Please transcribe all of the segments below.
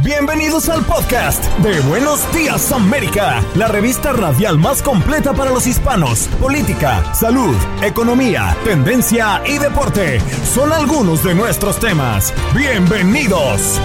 Bienvenidos al podcast de Buenos Días América, la revista radial más completa para los hispanos. Política, salud, economía, tendencia y deporte son algunos de nuestros temas. ¡Bienvenidos!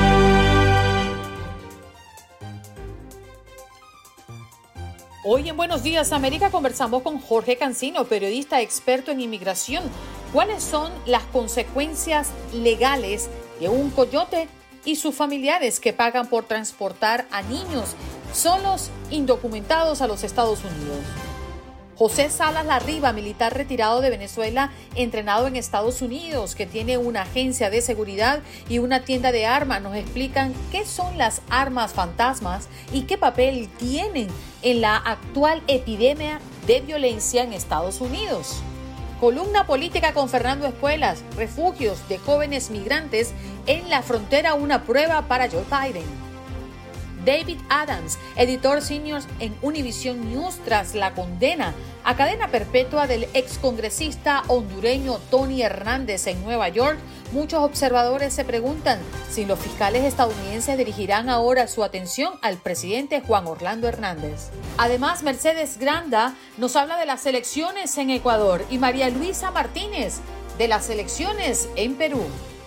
Hoy en Buenos Días América conversamos con Jorge Cancino, periodista experto en inmigración. ¿Cuáles son las consecuencias legales de un coyote y sus familiares que pagan por transportar a niños solos indocumentados a los Estados Unidos? José Salas Larriba, militar retirado de Venezuela, entrenado en Estados Unidos, que tiene una agencia de seguridad y una tienda de armas, nos explican qué son las armas fantasmas y qué papel tienen en la actual epidemia de violencia en Estados Unidos. Columna política con Fernando Espuelas, refugios de jóvenes migrantes en la frontera, una prueba para Joe Biden. David Adams, editor senior en Univision News, tras la condena a cadena perpetua del excongresista hondureño Tony Hernández en Nueva York, muchos observadores se preguntan si los fiscales estadounidenses dirigirán ahora su atención al presidente Juan Orlando Hernández. Además, Mercedes Granda nos habla de las elecciones en Ecuador y María Luisa Martínez de las elecciones en Perú.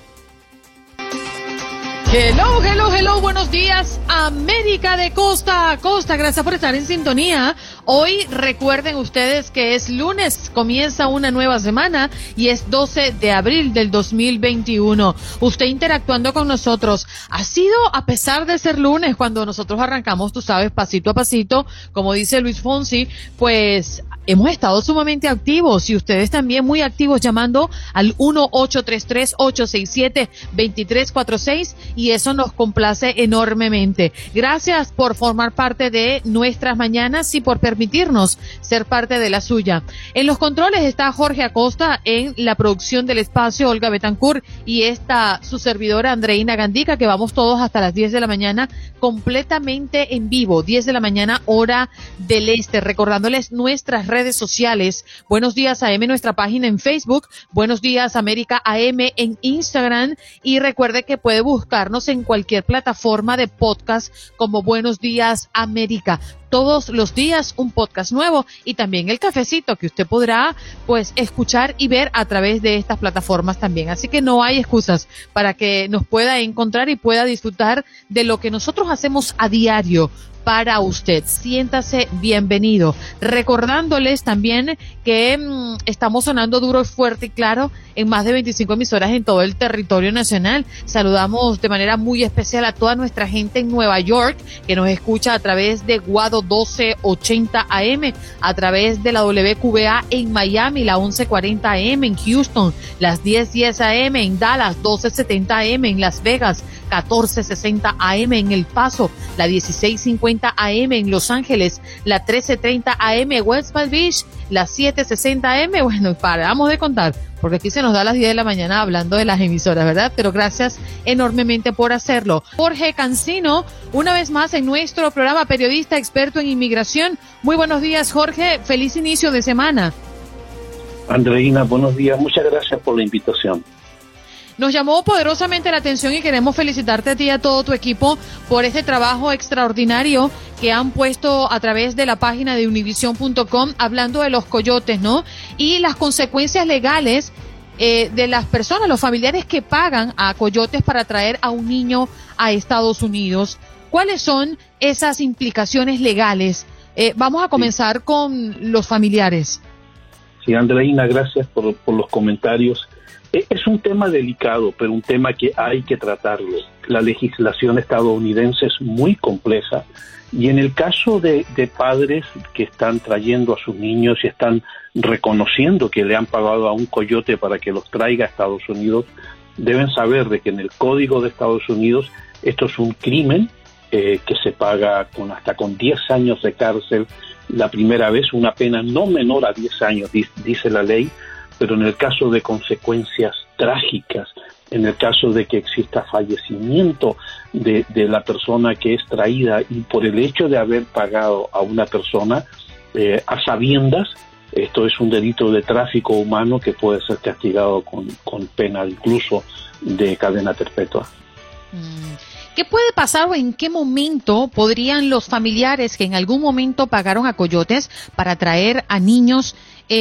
Hello, buenos días, América de costa a costa, gracias por estar en sintonía. Hoy recuerden ustedes que es lunes, comienza una nueva semana y es 12 de abril del 2021. Usted interactuando con nosotros, ha sido a pesar de ser lunes cuando nosotros arrancamos, tú sabes, pasito a pasito, como dice Luis Fonsi, pues hemos estado sumamente activos y ustedes también muy activos llamando al 1-833-867-2346 y eso nos complace enormemente. Gracias por formar parte de nuestras mañanas y por permitirnos ser parte de la suya. En los controles está Jorge Acosta, en la producción del espacio Olga Betancourt y esta su servidora Andreina Gandica, que vamos todos hasta las 10 de la mañana completamente en vivo, 10 de la mañana hora del este, recordándoles nuestras redes sociales. Buenos Días AM, nuestra página en Facebook, Buenos Días América AM en Instagram y recuerde que puede buscarnos en cualquier plataforma de podcast como Buenos Días América. Todos los días un podcast nuevo y también el cafecito que usted podrá pues escuchar y ver a través de estas plataformas también. Así que no hay excusas para que nos pueda encontrar y pueda disfrutar de lo que nosotros hacemos a diario para usted. Siéntase bienvenido. Recordándoles también que estamos sonando duro, fuerte y claro en más de 25 emisoras en todo el territorio nacional. Saludamos de manera muy especial a toda nuestra gente en Nueva York que nos escucha a través de Guado 1280 AM, a través de la WQBA en Miami, la 1140 AM en Houston, las 1010 AM en Dallas, 1270 AM en Las Vegas, 1460 AM en El Paso, la 1650 AM en Los Ángeles, la 1330 AM en West Palm Beach, la 760 AM, bueno, paramos de contar, porque aquí se nos da las 10 de la mañana hablando de las emisoras, ¿verdad? Pero gracias enormemente por hacerlo. Jorge Cancino, una vez más en nuestro programa, periodista experto en inmigración. Muy buenos días, Jorge, feliz inicio de semana. Andreina, buenos días, muchas gracias por la invitación. Nos llamó poderosamente la atención y queremos felicitarte a ti y a todo tu equipo por este trabajo extraordinario que han puesto a través de la página de Univision.com hablando de los coyotes, ¿no? Y las consecuencias legales de las personas, los familiares que pagan a coyotes para traer a un niño a Estados Unidos. ¿Cuáles son esas implicaciones legales? Vamos a comenzar con los familiares. Sí, Andreina, gracias por los comentarios. Es un tema delicado, pero un tema que hay que tratarlo. La legislación estadounidense es muy compleja y en el caso de padres que están trayendo a sus niños y están reconociendo que le han pagado a un coyote para que los traiga a Estados Unidos, deben saber de que en el Código de Estados Unidos esto es un crimen que se paga hasta con 10 años de cárcel la primera vez, una pena no menor a 10 años, dice la ley, pero en el caso de consecuencias trágicas, en el caso de que exista fallecimiento de la persona que es traída y por el hecho de haber pagado a una persona a sabiendas, esto es un delito de tráfico humano que puede ser castigado con pena incluso de cadena perpetua. ¿Qué puede pasar o en qué momento podrían los familiares que en algún momento pagaron a coyotes para traer a niños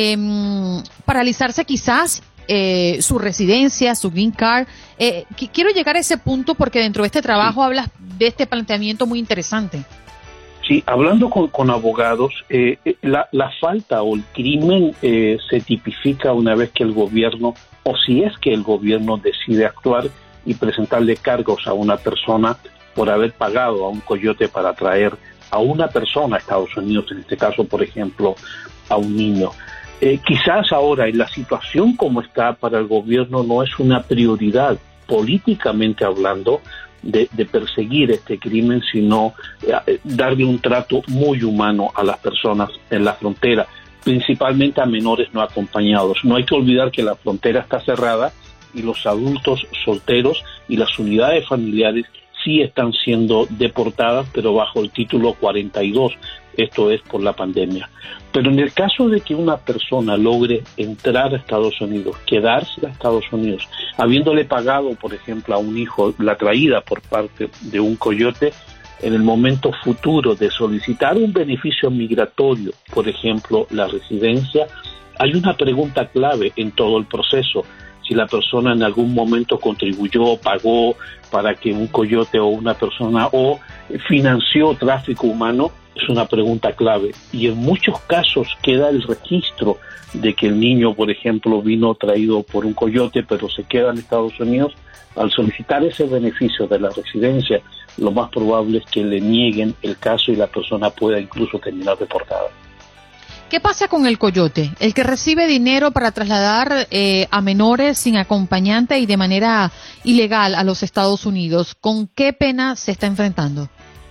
paralizarse quizás su residencia, su green card? Quiero llegar a ese punto porque dentro de este trabajo hablas de este planteamiento muy interesante. Sí, hablando con abogados, la falta o el crimen se tipifica una vez que el gobierno, o si es que el gobierno decide actuar y presentarle cargos a una persona por haber pagado a un coyote para traer a una persona a Estados Unidos, en este caso, por ejemplo, a un niño. Quizás ahora, en la situación como está, para el gobierno no es una prioridad, políticamente hablando, de perseguir este crimen, sino darle un trato muy humano a las personas en la frontera, principalmente a menores no acompañados. No hay que olvidar que la frontera está cerrada y los adultos solteros y las unidades familiares sí están siendo deportadas, pero bajo el título 42, esto es por la pandemia. Pero en el caso de que una persona logre entrar a Estados Unidos, quedarse a Estados Unidos, habiéndole pagado, por ejemplo, a un hijo la traída por parte de un coyote, en el momento futuro de solicitar un beneficio migratorio, por ejemplo, la residencia, hay una pregunta clave en todo el proceso. Si la persona en algún momento contribuyó, pagó para que un coyote o una persona o financió tráfico humano, es una pregunta clave. Y en muchos casos queda el registro de que el niño, por ejemplo, vino traído por un coyote, pero se queda en Estados Unidos. Al solicitar ese beneficio de la residencia, lo más probable es que le nieguen el caso y la persona pueda incluso terminar deportada. ¿Qué pasa con el coyote? El que recibe dinero para trasladar a menores sin acompañante y de manera ilegal a los Estados Unidos, ¿con qué pena se está enfrentando?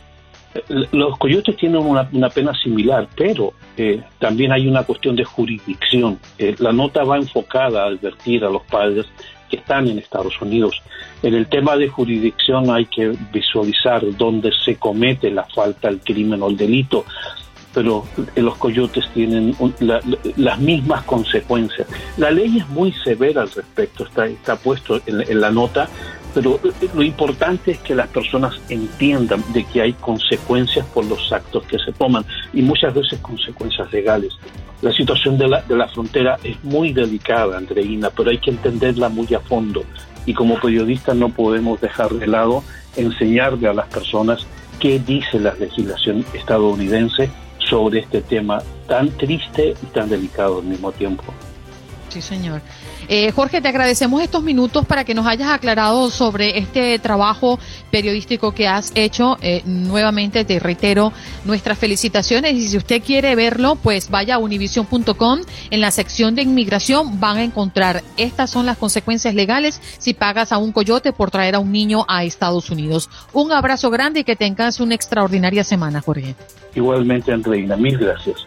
Los coyotes tienen una pena similar, pero también hay una cuestión de jurisdicción. La nota va enfocada a advertir a los padres que están en Estados Unidos. En el tema de jurisdicción hay que visualizar dónde se comete la falta, el crimen o el delito, pero los coyotes tienen las mismas consecuencias. La ley es muy severa al respecto, está puesto en la nota, pero lo importante es que las personas entiendan de que hay consecuencias por los actos que se toman, y muchas veces consecuencias legales. La situación de la frontera es muy delicada, Andreina, pero hay que entenderla muy a fondo, y como periodistas no podemos dejar de lado enseñarle a las personas qué dice la legislación estadounidense sobre este tema tan triste y tan delicado al mismo tiempo. Sí, señor. Jorge, te agradecemos estos minutos para que nos hayas aclarado sobre este trabajo periodístico que has hecho. Nuevamente te reitero nuestras felicitaciones, y si usted quiere verlo, pues vaya a univision.com. En la sección de inmigración van a encontrar estas son las consecuencias legales si pagas a un coyote por traer a un niño a Estados Unidos. Un abrazo grande y que tengas una extraordinaria semana, Jorge. Igualmente, Andreina, mil gracias.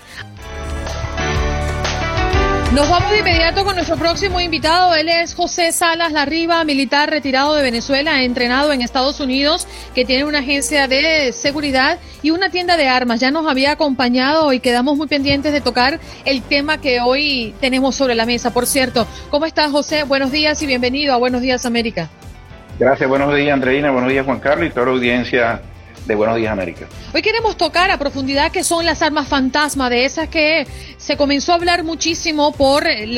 Nos vamos de inmediato con nuestro próximo invitado. Él es José Salas Larriba, militar retirado de Venezuela, entrenado en Estados Unidos, que tiene una agencia de seguridad y una tienda de armas. Ya nos había acompañado y quedamos muy pendientes de tocar el tema que hoy tenemos sobre la mesa. Por cierto, ¿cómo estás, José? Buenos días y bienvenido a Buenos Días, América. Gracias, buenos días, Andreina, buenos días, Juan Carlos, y toda la audiencia de Buenos Días, América. Hoy queremos tocar a profundidad qué son las armas fantasma, de esas que se comenzó a hablar muchísimo por el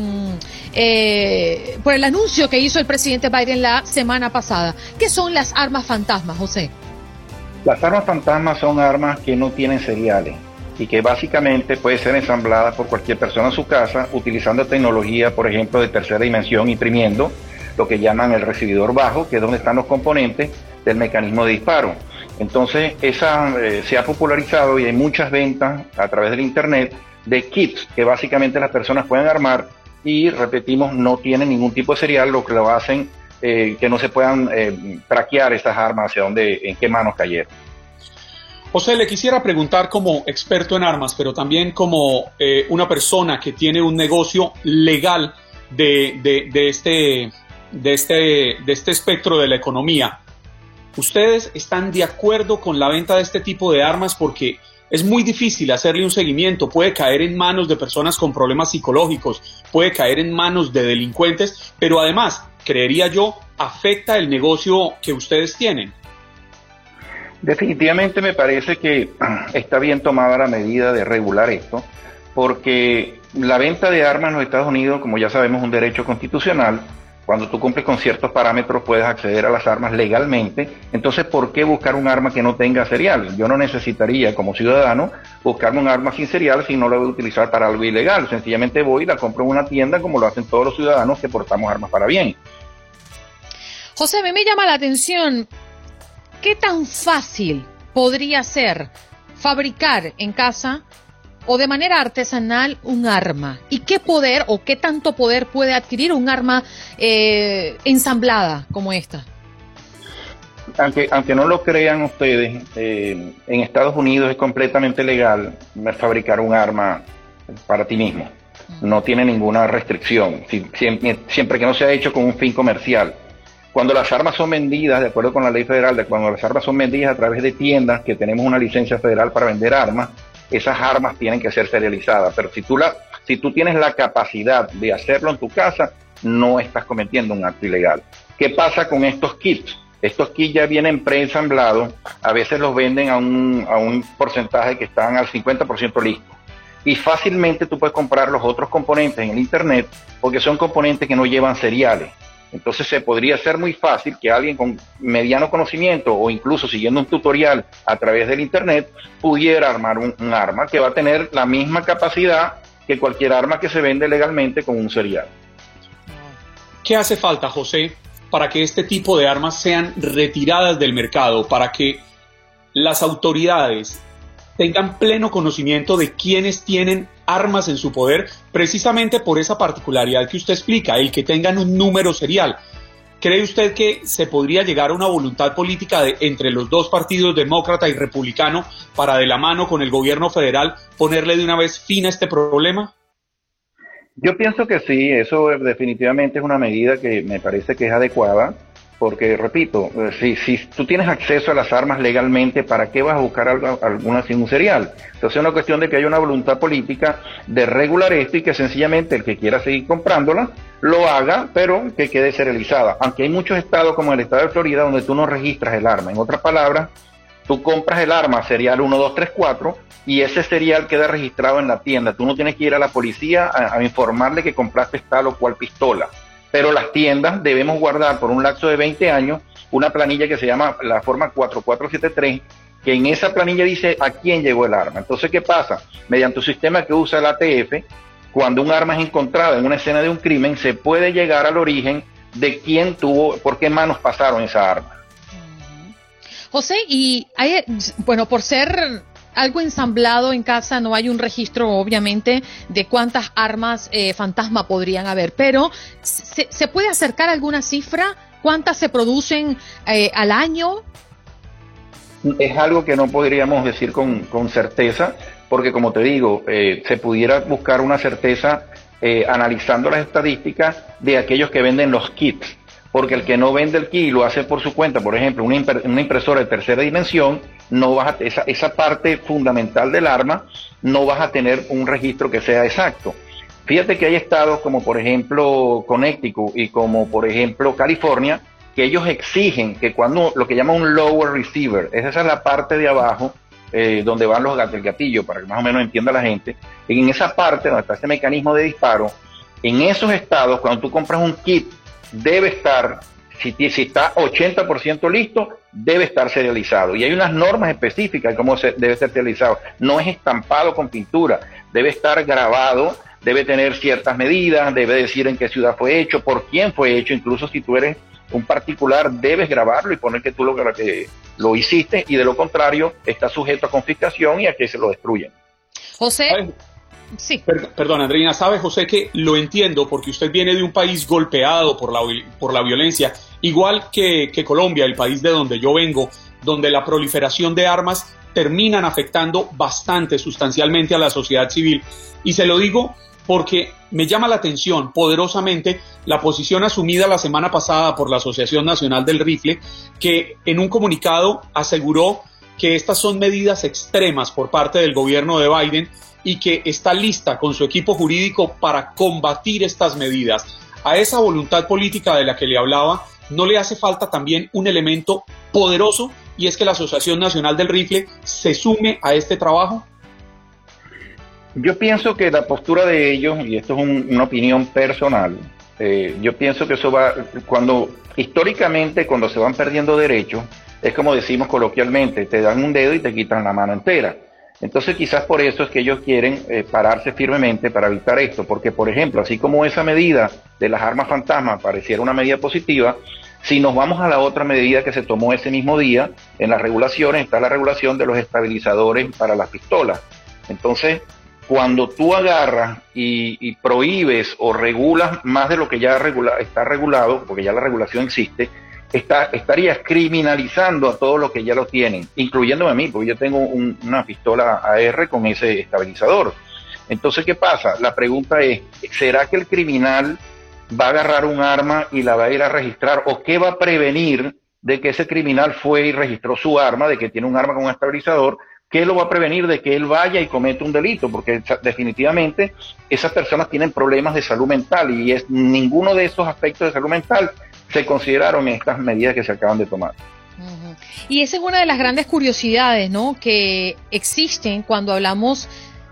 anuncio que hizo el presidente Biden la semana pasada. ¿Qué son las armas fantasmas, José? Las armas fantasmas son armas que no tienen seriales y que básicamente pueden ser ensambladas por cualquier persona en su casa utilizando tecnología, por ejemplo, de tercera dimensión, imprimiendo lo que llaman el recibidor bajo, que es donde están los componentes del mecanismo de disparo. Entonces, se ha popularizado y hay muchas ventas a través del internet de kits que básicamente las personas pueden armar y, repetimos, no tienen ningún tipo de serial, lo que lo hacen que no se puedan traquear estas armas hacia dónde, en qué manos cayeron. José, le quisiera preguntar como experto en armas, pero también como una persona que tiene un negocio legal de este espectro de la economía. ¿Ustedes están de acuerdo con la venta de este tipo de armas? Porque es muy difícil hacerle un seguimiento, puede caer en manos de personas con problemas psicológicos, puede caer en manos de delincuentes, pero además, creería yo, afecta el negocio que ustedes tienen. Definitivamente me parece que está bien tomada la medida de regular esto, porque la venta de armas en los Estados Unidos, como ya sabemos, es un derecho constitucional. Cuando tú cumples con ciertos parámetros puedes acceder a las armas legalmente. Entonces, ¿por qué buscar un arma que no tenga serial? Yo no necesitaría, como ciudadano, buscarme un arma sin serial si no la voy a utilizar para algo ilegal. Sencillamente voy y la compro en una tienda como lo hacen todos los ciudadanos que portamos armas para bien. José, a mí me llama la atención, ¿qué tan fácil podría ser fabricar en casa o de manera artesanal un arma? ¿Y qué poder o qué tanto poder puede adquirir un arma ensamblada como esta? Aunque no lo crean ustedes, en Estados Unidos es completamente legal fabricar un arma para ti mismo. No tiene ninguna restricción, siempre que no sea hecho con un fin comercial. Cuando las armas son vendidas, de acuerdo con la ley federal, cuando las armas son vendidas a través de tiendas que tenemos una licencia federal para vender armas, esas armas tienen que ser serializadas. Pero si tú tienes la capacidad de hacerlo en tu casa, no estás cometiendo un acto ilegal. ¿Qué pasa con estos kits? Estos kits ya vienen preensamblados, a veces los venden a un porcentaje que están al 50% listos. Y fácilmente tú puedes comprar los otros componentes en el internet porque son componentes que no llevan seriales. Entonces se podría hacer muy fácil que alguien con mediano conocimiento o incluso siguiendo un tutorial a través del internet pudiera armar un arma que va a tener la misma capacidad que cualquier arma que se vende legalmente con un serial. ¿Qué hace falta, José, para que este tipo de armas sean retiradas del mercado, para que las autoridades tengan pleno conocimiento de quiénes tienen armas en su poder, precisamente por esa particularidad que usted explica, el que tengan un número serial? ¿Cree usted que se podría llegar a una voluntad política entre los dos partidos, demócrata y republicano, para de la mano con el gobierno federal ponerle de una vez fin a este problema? Yo pienso que sí, eso definitivamente es una medida que me parece que es adecuada. Porque, repito, si tú tienes acceso a las armas legalmente, ¿para qué vas a buscar alguna sin un serial? Entonces es una cuestión de que haya una voluntad política de regular esto y que sencillamente el que quiera seguir comprándola, lo haga, pero que quede serializada. Aunque hay muchos estados, como el estado de Florida, donde tú no registras el arma. En otras palabras, tú compras el arma serial 1, 2, 3, 4 y ese serial queda registrado en la tienda. Tú no tienes que ir a la policía a informarle que compraste tal o cual pistola. Pero las tiendas debemos guardar por un lapso de 20 años una planilla que se llama la forma 4473, que en esa planilla dice a quién llegó el arma. Entonces, ¿qué pasa? Mediante un sistema que usa el ATF, cuando un arma es encontrada en una escena de un crimen, se puede llegar al origen de quién tuvo, por qué manos pasaron esa arma. José, y hay, bueno, por ser algo ensamblado en casa, no hay un registro, obviamente, de cuántas armas fantasma podrían haber, pero ¿se puede acercar a alguna cifra? ¿Cuántas se producen al año? Es algo que no podríamos decir con certeza, porque como te digo, se pudiera buscar una certeza analizando las estadísticas de aquellos que venden los kits, porque el que no vende el kit y lo hace por su cuenta, por ejemplo, una impresora de tercera dimensión, no vas a, esa parte fundamental del arma, no vas a tener un registro que sea exacto. Fíjate que hay estados como por ejemplo Connecticut y como por ejemplo California, que ellos exigen que cuando lo que llaman un lower receiver, esa es la parte de abajo donde van el gatillo, para que más o menos entienda la gente, en esa parte donde está ese mecanismo de disparo, en esos estados cuando tú compras un kit, debe estar, si está 80% listo, debe estar serializado. Y hay unas normas específicas de cómo debe ser serializado. No es estampado con pintura, debe estar grabado, debe tener ciertas medidas, debe decir en qué ciudad fue hecho, por quién fue hecho. Incluso si tú eres un particular, debes grabarlo y poner que tú lo hiciste, y de lo contrario, está sujeto a confiscación y a que se lo destruyan. José... ¿Sabe? Sí. Perdón, Andreina, sabe, José, que lo entiendo porque usted viene de un país golpeado por la violencia, igual que Colombia, el país de donde yo vengo, donde la proliferación de armas terminan afectando bastante sustancialmente a la sociedad civil. Y se lo digo porque me llama la atención poderosamente la posición asumida la semana pasada por la Asociación Nacional del Rifle, que en un comunicado aseguró que estas son medidas extremas por parte del gobierno de Biden y que está lista con su equipo jurídico para combatir estas medidas. A esa voluntad política de la que le hablaba, ¿no le hace falta también un elemento poderoso, y es que la Asociación Nacional del Rifle se sume a este trabajo? Yo pienso que la postura de ellos, y esto es una opinión personal, yo pienso que eso va, históricamente cuando se van perdiendo derechos, es como decimos coloquialmente, te dan un dedo y te quitan la mano entera. Entonces quizás por eso es que ellos quieren pararse firmemente para evitar esto, porque por ejemplo, así como esa medida de las armas fantasma pareciera una medida positiva, si nos vamos a la otra medida que se tomó ese mismo día, en las regulaciones está la regulación de los estabilizadores para las pistolas. Entonces, cuando tú agarras y prohíbes o regulas más de lo que ya está regulado, porque ya la regulación existe, estarías criminalizando a todos los que ya lo tienen, incluyéndome a mí, porque yo tengo una pistola AR con ese estabilizador. Entonces, ¿qué pasa? La pregunta es, ¿será que el criminal va a agarrar un arma y la va a ir a registrar? ¿O qué va a prevenir de que ese criminal fue y registró su arma, de que tiene un arma con un estabilizador? ¿Qué lo va a prevenir de que él vaya y cometa un delito? Porque definitivamente esas personas tienen problemas de salud mental y ninguno de esos aspectos de salud mental se consideraron en estas medidas que se acaban de tomar. Uh-huh. Y esa es una de las grandes curiosidades, ¿no?, que existen cuando hablamos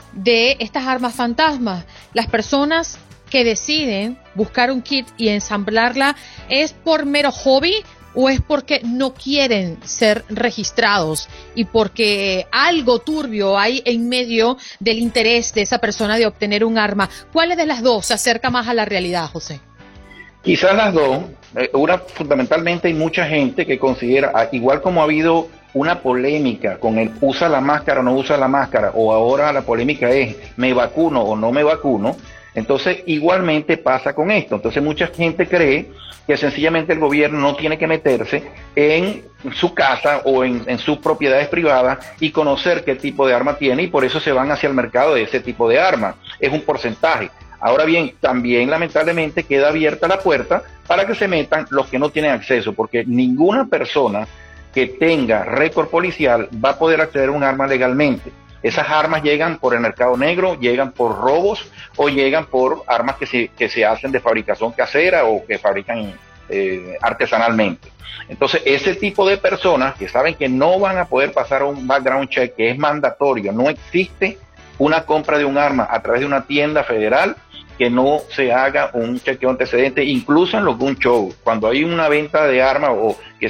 de estas armas fantasmas. Las personas que deciden buscar un kit y ensamblarla, ¿es por mero hobby o es porque no quieren ser registrados y porque algo turbio hay en medio del interés de esa persona de obtener un arma? ¿Cuál de las dos se acerca más a la realidad, José? Quizás las dos. Una, fundamentalmente hay mucha gente que considera, igual como ha habido una polémica con el usa la máscara o no usa la máscara, o ahora la polémica es me vacuno o no me vacuno, entonces igualmente pasa con esto. Entonces mucha gente cree que sencillamente el gobierno no tiene que meterse en su casa o en sus propiedades privadas y conocer qué tipo de arma tiene, y por eso se van hacia el mercado de ese tipo de arma. Es un porcentaje. Ahora bien, también lamentablemente queda abierta la puerta para que se metan los que no tienen acceso, porque ninguna persona que tenga récord policial va a poder acceder a un arma legalmente. Esas armas llegan por el mercado negro, llegan por robos o llegan por armas que se hacen de fabricación casera o que fabrican artesanalmente. Entonces, ese tipo de personas que saben que no van a poder pasar un background check, que es mandatorio, no existe una compra de un arma a través de una tienda federal que no se haga un chequeo antecedente, incluso en los gun shows, cuando hay una venta de armas o que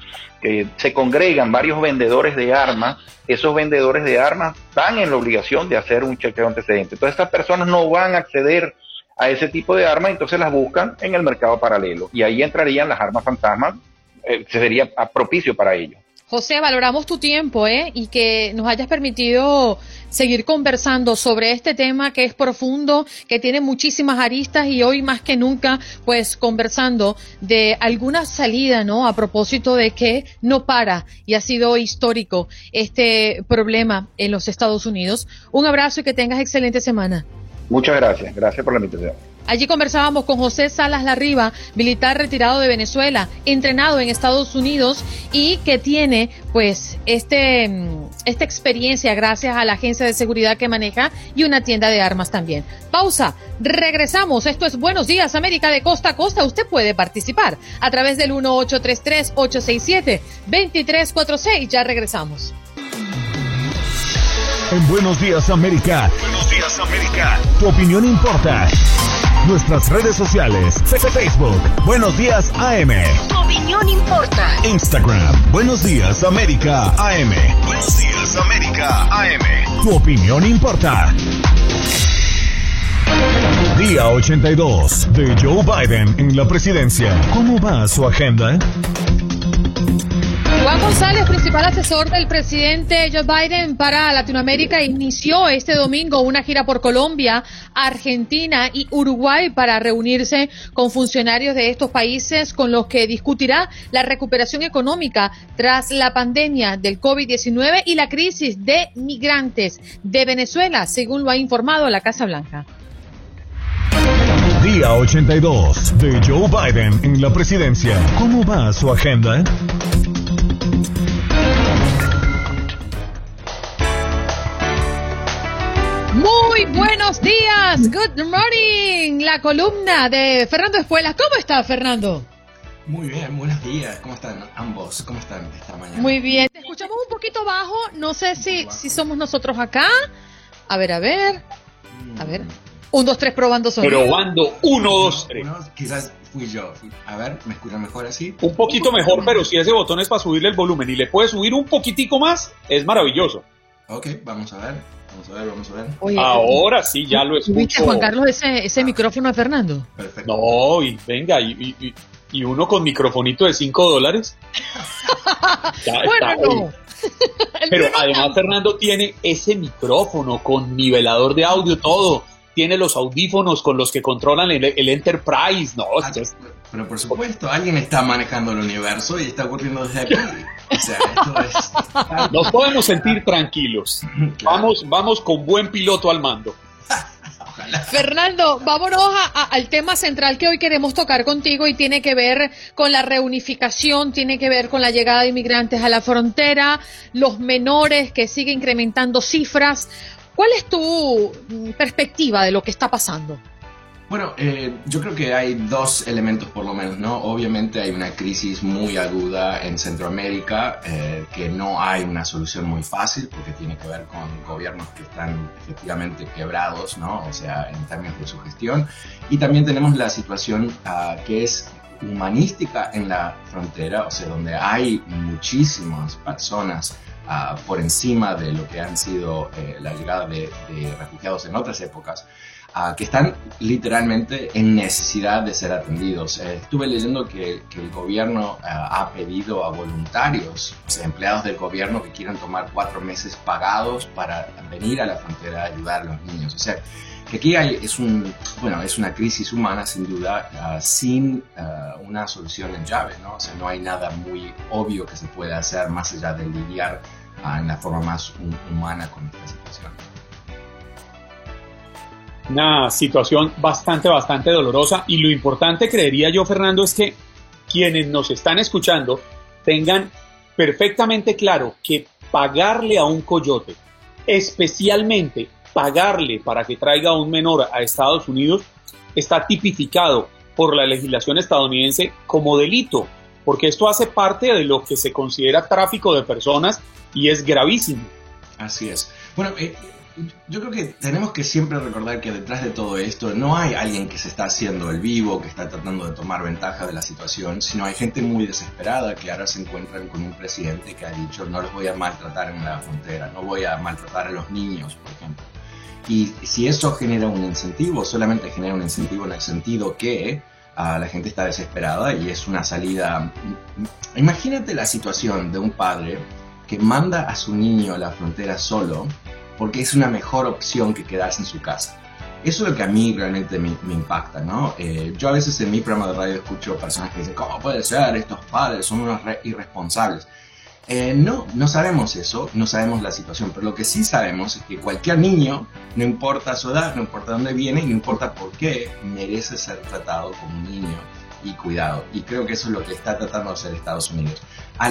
se congregan varios vendedores de armas, esos vendedores de armas están en la obligación de hacer un chequeo antecedente. Entonces estas personas no van a acceder a ese tipo de armas, entonces las buscan en el mercado paralelo, y ahí entrarían las armas fantasmas, sería propicio para ellos. José, valoramos tu tiempo y que nos hayas permitido seguir conversando sobre este tema que es profundo, que tiene muchísimas aristas, y hoy más que nunca pues conversando de alguna salida, ¿no?, a propósito de que no para y ha sido histórico este problema en los Estados Unidos. Un abrazo y que tengas excelente semana. Muchas gracias por la invitación. Allí conversábamos con José Salas Larriba, militar retirado de Venezuela, entrenado en Estados Unidos y que tiene pues esta experiencia gracias a la agencia de seguridad que maneja y una tienda de armas también. Pausa, regresamos. Esto es Buenos Días América de costa a costa. Usted puede participar a través del 1-833-867-2346. Ya regresamos. En Buenos Días América. Buenos Días América. Tu opinión importa. Nuestras redes sociales. Facebook. Buenos Días AM. Tu opinión importa. Instagram. Buenos Días América AM. Buenos Días América AM. Tu opinión importa. Día 82 de Joe Biden en la presidencia. ¿Cómo va su agenda? Juan González, principal asesor del presidente Joe Biden para Latinoamérica, inició este domingo una gira por Colombia, Argentina y Uruguay para reunirse con funcionarios de estos países con los que discutirá la recuperación económica tras la pandemia del COVID-19 y la crisis de migrantes de Venezuela, según lo ha informado la Casa Blanca. Día 82 de Joe Biden en la presidencia. ¿Cómo va su agenda? Muy buenos días, good morning, la columna de Fernando Espuelas. ¿Cómo está, Fernando? Muy bien, buenos días. ¿Cómo están ambos? ¿Cómo están esta mañana? Muy bien. Te escuchamos un poquito bajo. No sé si somos nosotros acá. A ver. 1, 2, 3, probando sonido. Probando, 1, 2, 3. Quizás fui yo. A ver, ¿me escuchan mejor así? Un poquito mejor, pero si ese botón es para subirle el volumen y le puede subir un poquitico más, es maravilloso. Ok, vamos a ver. Oye, ahora sí, ya lo escucho. ¿Viste, Juan Carlos, ese micrófono de Fernando? Perfecto. No, y venga, y uno con microfonito de $5. Bueno, Pero además Fernando tiene ese micrófono con nivelador de audio, todo. Tiene los audífonos con los que controlan el Enterprise, ¿no? Pero por supuesto, alguien está manejando el universo y está ocurriendo desde aquí. O sea, esto es... Nos podemos sentir tranquilos. Claro. Vamos con buen piloto al mando. Ojalá. Fernando, vámonos al tema central que hoy queremos tocar contigo y tiene que ver con la reunificación, tiene que ver con la llegada de inmigrantes a la frontera, los menores que sigue incrementando cifras. ¿Cuál es tu perspectiva de lo que está pasando? Bueno, yo creo que hay dos elementos por lo menos, ¿no? Obviamente hay una crisis muy aguda en Centroamérica, que no hay una solución muy fácil porque tiene que ver con gobiernos que están efectivamente quebrados, ¿no? O sea, en términos de su gestión. Y también tenemos la situación que es humanística en la frontera, o sea, donde hay muchísimas personas por encima de lo que han sido la llegada de refugiados en otras épocas, que están literalmente en necesidad de ser atendidos. Estuve leyendo que el gobierno ha pedido a voluntarios, o sea, empleados del gobierno que quieran tomar 4 meses pagados para venir a la frontera a ayudar a los niños. O sea, que aquí es una crisis humana sin duda, sin una solución en llave, ¿no? O sea, no hay nada muy obvio que se pueda hacer más allá de lidiar en la forma más humana con esta situación. Una situación bastante dolorosa, y lo importante, creería yo, Fernando, es que quienes nos están escuchando tengan perfectamente claro que pagarle a un coyote, especialmente pagarle para que traiga a un menor a Estados Unidos, está tipificado por la legislación estadounidense como delito, porque esto hace parte de lo que se considera tráfico de personas y es gravísimo. Así es. Bueno, yo creo que tenemos que siempre recordar que detrás de todo esto no hay alguien que se está haciendo el vivo, que está tratando de tomar ventaja de la situación, sino hay gente muy desesperada que ahora se encuentran con un presidente que ha dicho: no los voy a maltratar en la frontera, no voy a maltratar a los niños, por ejemplo. Y si eso genera un incentivo, solamente genera un incentivo en el sentido que la gente está desesperada y es una salida. Imagínate la situación de un padre que manda a su niño a la frontera solo porque es una mejor opción que quedarse en su casa. Eso es lo que a mí realmente me impacta, ¿no? Yo a veces en mi programa de radio escucho personas que dicen: ¿cómo puede ser? Estos padres son unos irresponsables. No sabemos eso, no sabemos la situación, pero lo que sí sabemos es que cualquier niño, no importa su edad, no importa dónde viene, no importa por qué, merece ser tratado como un niño y cuidado. Y creo que eso es lo que está tratando de hacer Estados Unidos.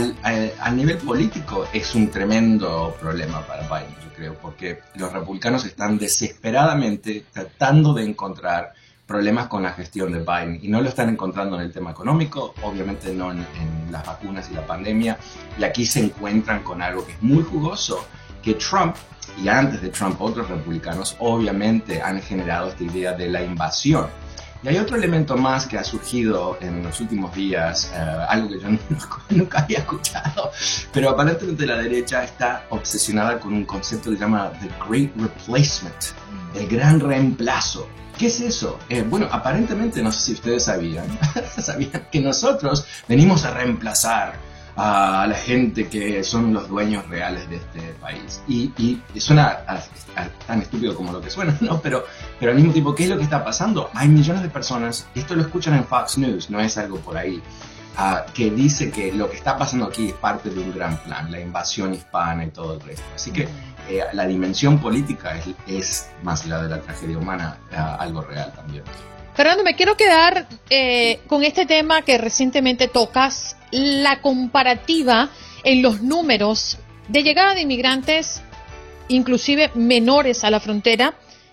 A nivel político es un tremendo problema para Biden, yo creo, porque los republicanos están desesperadamente tratando de encontrar problemas con la gestión de Biden y no lo están encontrando en el tema económico, obviamente no en las vacunas y la pandemia, y aquí se encuentran con algo que es muy jugoso, que Trump y antes de Trump otros republicanos obviamente han generado esta idea de la invasión. Y hay otro elemento más que ha surgido en los últimos días, algo que yo nunca había escuchado, pero aparentemente la derecha está obsesionada con un concepto que se llama The Great Replacement, el gran reemplazo. ¿Qué es eso? Bueno, aparentemente, no sé si ustedes sabían que nosotros venimos a reemplazar a la gente que son los dueños reales de este país. Y suena tan estúpido como lo que suena, ¿no? Pero al mismo tiempo, ¿qué es lo que está pasando? Hay millones de personas, esto lo escuchan en Fox News, no es algo por ahí, que dice que lo que está pasando aquí es parte de un gran plan, la invasión hispana y todo el resto. Así que la dimensión política es más allá de la tragedia humana, algo real también. Fernando, me quiero quedar con este tema que recientemente tocas, la comparativa en los números de llegada de inmigrantes inclusive menores a la frontera,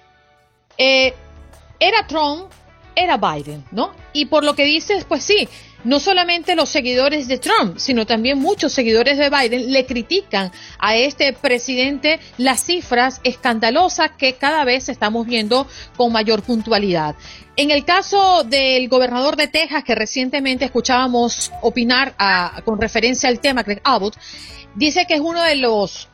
era Trump, era Biden, ¿no? Y por lo que dices, pues sí, no solamente los seguidores de Trump, sino también muchos seguidores de Biden le critican a este presidente las cifras escandalosas que cada vez estamos viendo con mayor puntualidad. En el caso del gobernador de Texas, que recientemente escuchábamos opinar con referencia al tema, Greg Abbott, dice que es uno de los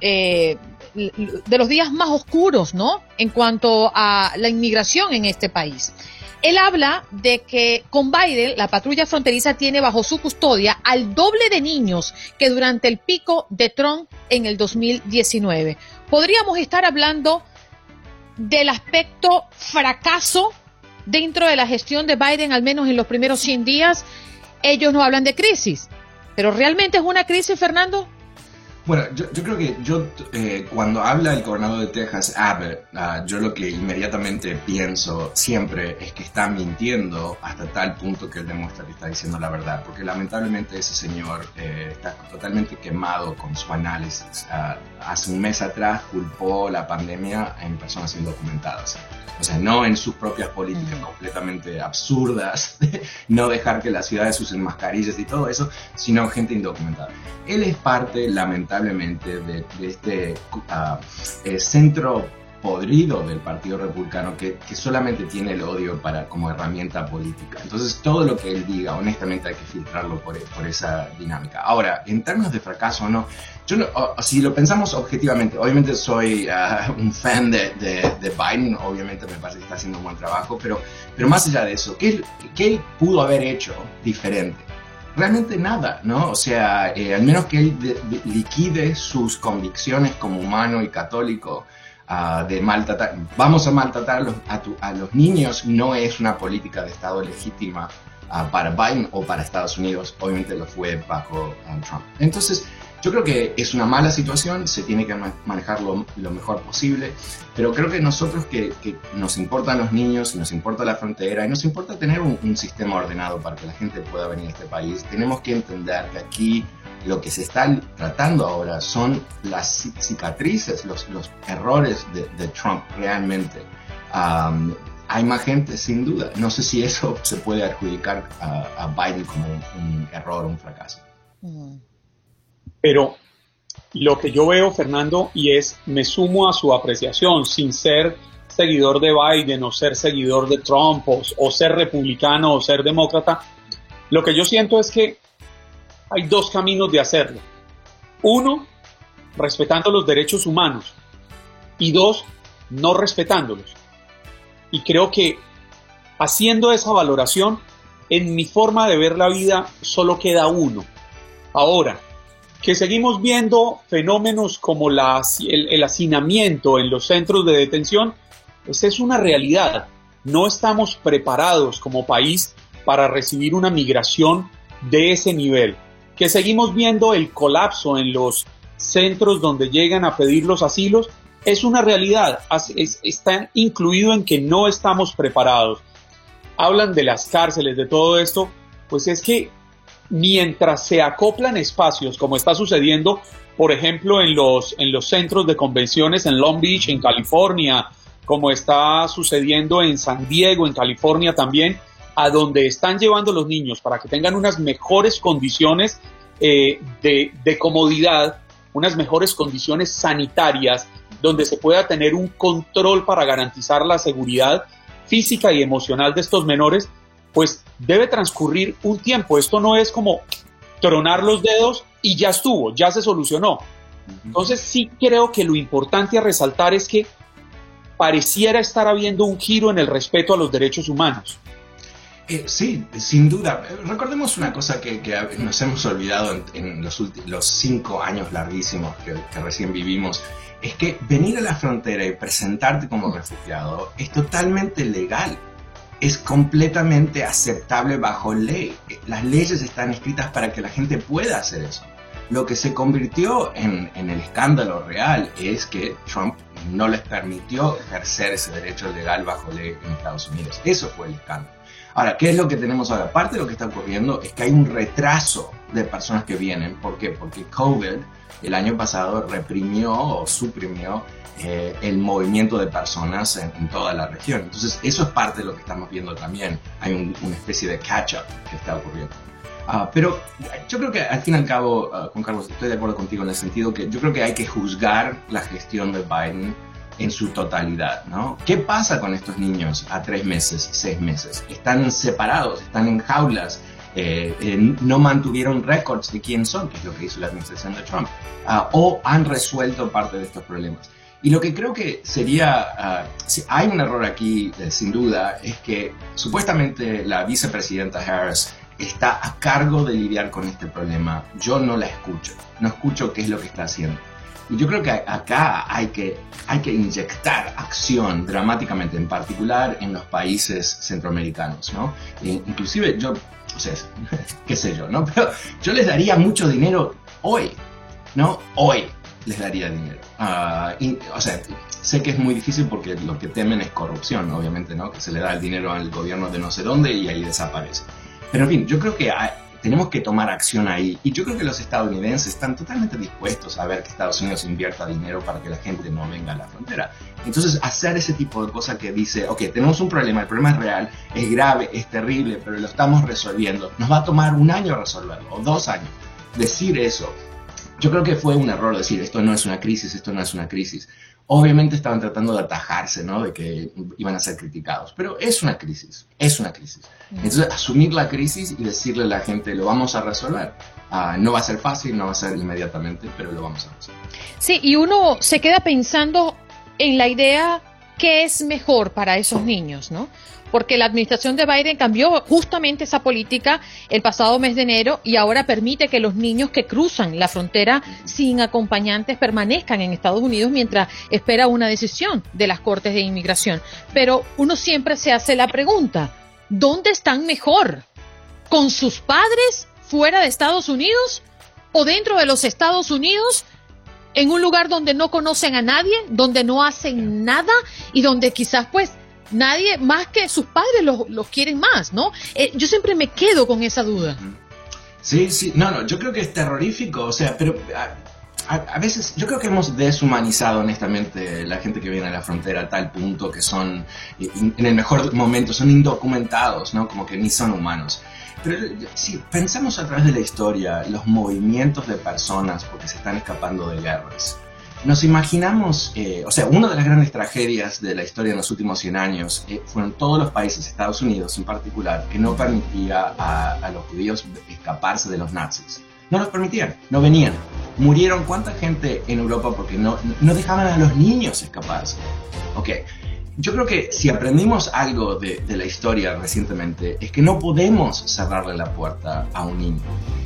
días más oscuros, ¿no?, en cuanto a la inmigración en este país. Él habla de que con Biden la patrulla fronteriza tiene bajo su custodia al doble de niños que durante el pico de Trump en el 2019. Podríamos estar hablando del aspecto fracaso dentro de la gestión de Biden, al menos en los primeros 100 días. Ellos no hablan de crisis, pero ¿realmente es una crisis, Fernando? Bueno, yo creo que cuando habla el gobernador de Texas, Abbott, yo lo que inmediatamente pienso siempre es que está mintiendo hasta tal punto que él demuestra que está diciendo la verdad, porque lamentablemente ese señor está totalmente quemado con su análisis. Hace un mes atrás culpó la pandemia en personas indocumentadas. O sea, no en sus propias políticas completamente absurdas, no dejar que las ciudades usen mascarillas y todo eso, sino gente indocumentada. Él es parte, lamentablemente, de este centro podrido del Partido Republicano que solamente tiene el odio como herramienta política. Entonces, todo lo que él diga, honestamente, hay que filtrarlo por esa dinámica. Ahora, en términos de fracaso o no, si lo pensamos objetivamente, obviamente soy un fan de Biden, obviamente me parece que está haciendo un buen trabajo, pero más allá de eso, ¿qué él pudo haber hecho diferente? Realmente nada, ¿no? O sea, al menos que él liquide sus convicciones como humano y católico, de maltratar, vamos a maltratar a los niños, no es una política de Estado legítima para Biden o para Estados Unidos, obviamente lo fue bajo Trump. Entonces, yo creo que es una mala situación, se tiene que manejar lo mejor posible, pero creo que nosotros que nos importan los niños, nos importa la frontera y nos importa tener un sistema ordenado para que la gente pueda venir a este país, tenemos que entender que aquí lo que se está tratando ahora son las cicatrices, los errores de Trump realmente. Hay más gente, sin duda. No sé si eso se puede adjudicar a Biden como un error, un fracaso. Pero lo que yo veo, Fernando, me sumo a su apreciación, sin ser seguidor de Biden o ser seguidor de Trump o ser republicano o ser demócrata, lo que yo siento es que hay dos caminos de hacerlo. Uno, respetando los derechos humanos, y dos, no respetándolos. Y creo que haciendo esa valoración, en mi forma de ver la vida, solo queda uno. Ahora, que seguimos viendo fenómenos como el hacinamiento en los centros de detención, pues es una realidad. No estamos preparados como país para recibir una migración de ese nivel. Que seguimos viendo el colapso en los centros donde llegan a pedir los asilos, es una realidad, está incluido en que no estamos preparados. Hablan de las cárceles, de todo esto, pues es que mientras se acoplan espacios, como está sucediendo, por ejemplo, en los centros de convenciones en Long Beach, en California, como está sucediendo en San Diego, en California también, a donde están llevando los niños para que tengan unas mejores condiciones de comodidad, unas mejores condiciones sanitarias, donde se pueda tener un control para garantizar la seguridad física y emocional de estos menores, pues debe transcurrir un tiempo. Esto no es como tronar los dedos y ya estuvo, ya se solucionó. Entonces sí creo que lo importante a resaltar es que pareciera estar habiendo un giro en el respeto a los derechos humanos. Sí, sin duda. Recordemos una cosa que nos hemos olvidado en los 5 años larguísimos que recién vivimos, es que venir a la frontera y presentarte como refugiado es totalmente legal. Es completamente aceptable bajo ley. Las leyes están escritas para que la gente pueda hacer eso. Lo que se convirtió en el escándalo real es que Trump no les permitió ejercer ese derecho legal bajo ley en Estados Unidos. Eso fue el escándalo. Ahora, ¿qué es lo que tenemos ahora? Parte de lo que está ocurriendo es que hay un retraso de personas que vienen. ¿Por qué? Porque COVID el año pasado reprimió o suprimió el movimiento de personas en toda la región. Entonces, eso es parte de lo que estamos viendo también. Hay una especie de catch-up que está ocurriendo. Pero yo creo que al fin y al cabo, Juan Carlos, estoy de acuerdo contigo en el sentido que yo creo que hay que juzgar la gestión de Biden en su totalidad, ¿no? ¿Qué pasa con estos niños a 3 meses, 6 meses? Están separados, están en jaulas, no mantuvieron récords de quién son, que es lo que hizo la administración de Trump, o han resuelto parte de estos problemas. Y lo que creo que sería, hay un error aquí, sin duda, es que supuestamente la vicepresidenta Harris está a cargo de lidiar con este problema. Yo no la escucho, no escucho qué es lo que está haciendo. Y yo creo que acá hay que inyectar acción dramáticamente, en particular en los países centroamericanos, ¿no? Inclusive yo, o sea, qué sé yo, ¿no? Pero yo les daría mucho dinero hoy, ¿no? Hoy les daría dinero. O sea, sé que es muy difícil porque lo que temen es corrupción, obviamente, ¿no? Que se le da el dinero al gobierno de no sé dónde y ahí desaparece. Pero en fin, yo creo que tenemos que tomar acción ahí. Y yo creo que los estadounidenses están totalmente dispuestos a ver que Estados Unidos invierta dinero para que la gente no venga a la frontera. Entonces, hacer ese tipo de cosas que dice, ok, tenemos un problema, el problema es real, es grave, es terrible, pero lo estamos resolviendo. Nos va a tomar 1 año resolverlo, o 2 años. Decir eso, yo creo que fue un error decir, esto no es una crisis, esto no es una crisis. Obviamente estaban tratando de atajarse, ¿no? De que iban a ser criticados. Pero es una crisis, es una crisis. Entonces, asumir la crisis y decirle a la gente, lo vamos a resolver. No va a ser fácil, no va a ser inmediatamente, pero lo vamos a resolver. Sí, y uno se queda pensando en la idea qué es mejor para esos niños, ¿no? Porque la administración de Biden cambió justamente esa política el pasado mes de enero y ahora permite que los niños que cruzan la frontera sin acompañantes permanezcan en Estados Unidos mientras espera una decisión de las Cortes de Inmigración. Pero uno siempre se hace la pregunta, ¿dónde están mejor? ¿Con sus padres fuera de Estados Unidos o dentro de los Estados Unidos? En un lugar donde no conocen a nadie, donde no hacen nada y donde quizás pues nadie más que sus padres los quieren más, ¿no? Yo siempre me quedo con esa duda. Sí, no, yo creo que es terrorífico, o sea, pero a veces yo creo que hemos deshumanizado honestamente la gente que viene a la frontera a tal punto que son, en el mejor momento, son indocumentados, ¿no? Como que ni son humanos. Pero si pensamos a través de la historia, los movimientos de personas porque se están escapando de guerras, nos imaginamos, o sea, una de las grandes tragedias de la historia en los últimos 100 años fueron todos los países, Estados Unidos en particular, que no permitía a los judíos escaparse de los nazis. No los permitían, no venían. Murieron cuánta gente en Europa porque no dejaban a los niños escaparse. Ok, yo creo que si aprendimos algo de la historia recientemente es que no podemos cerrarle la puerta a un niño.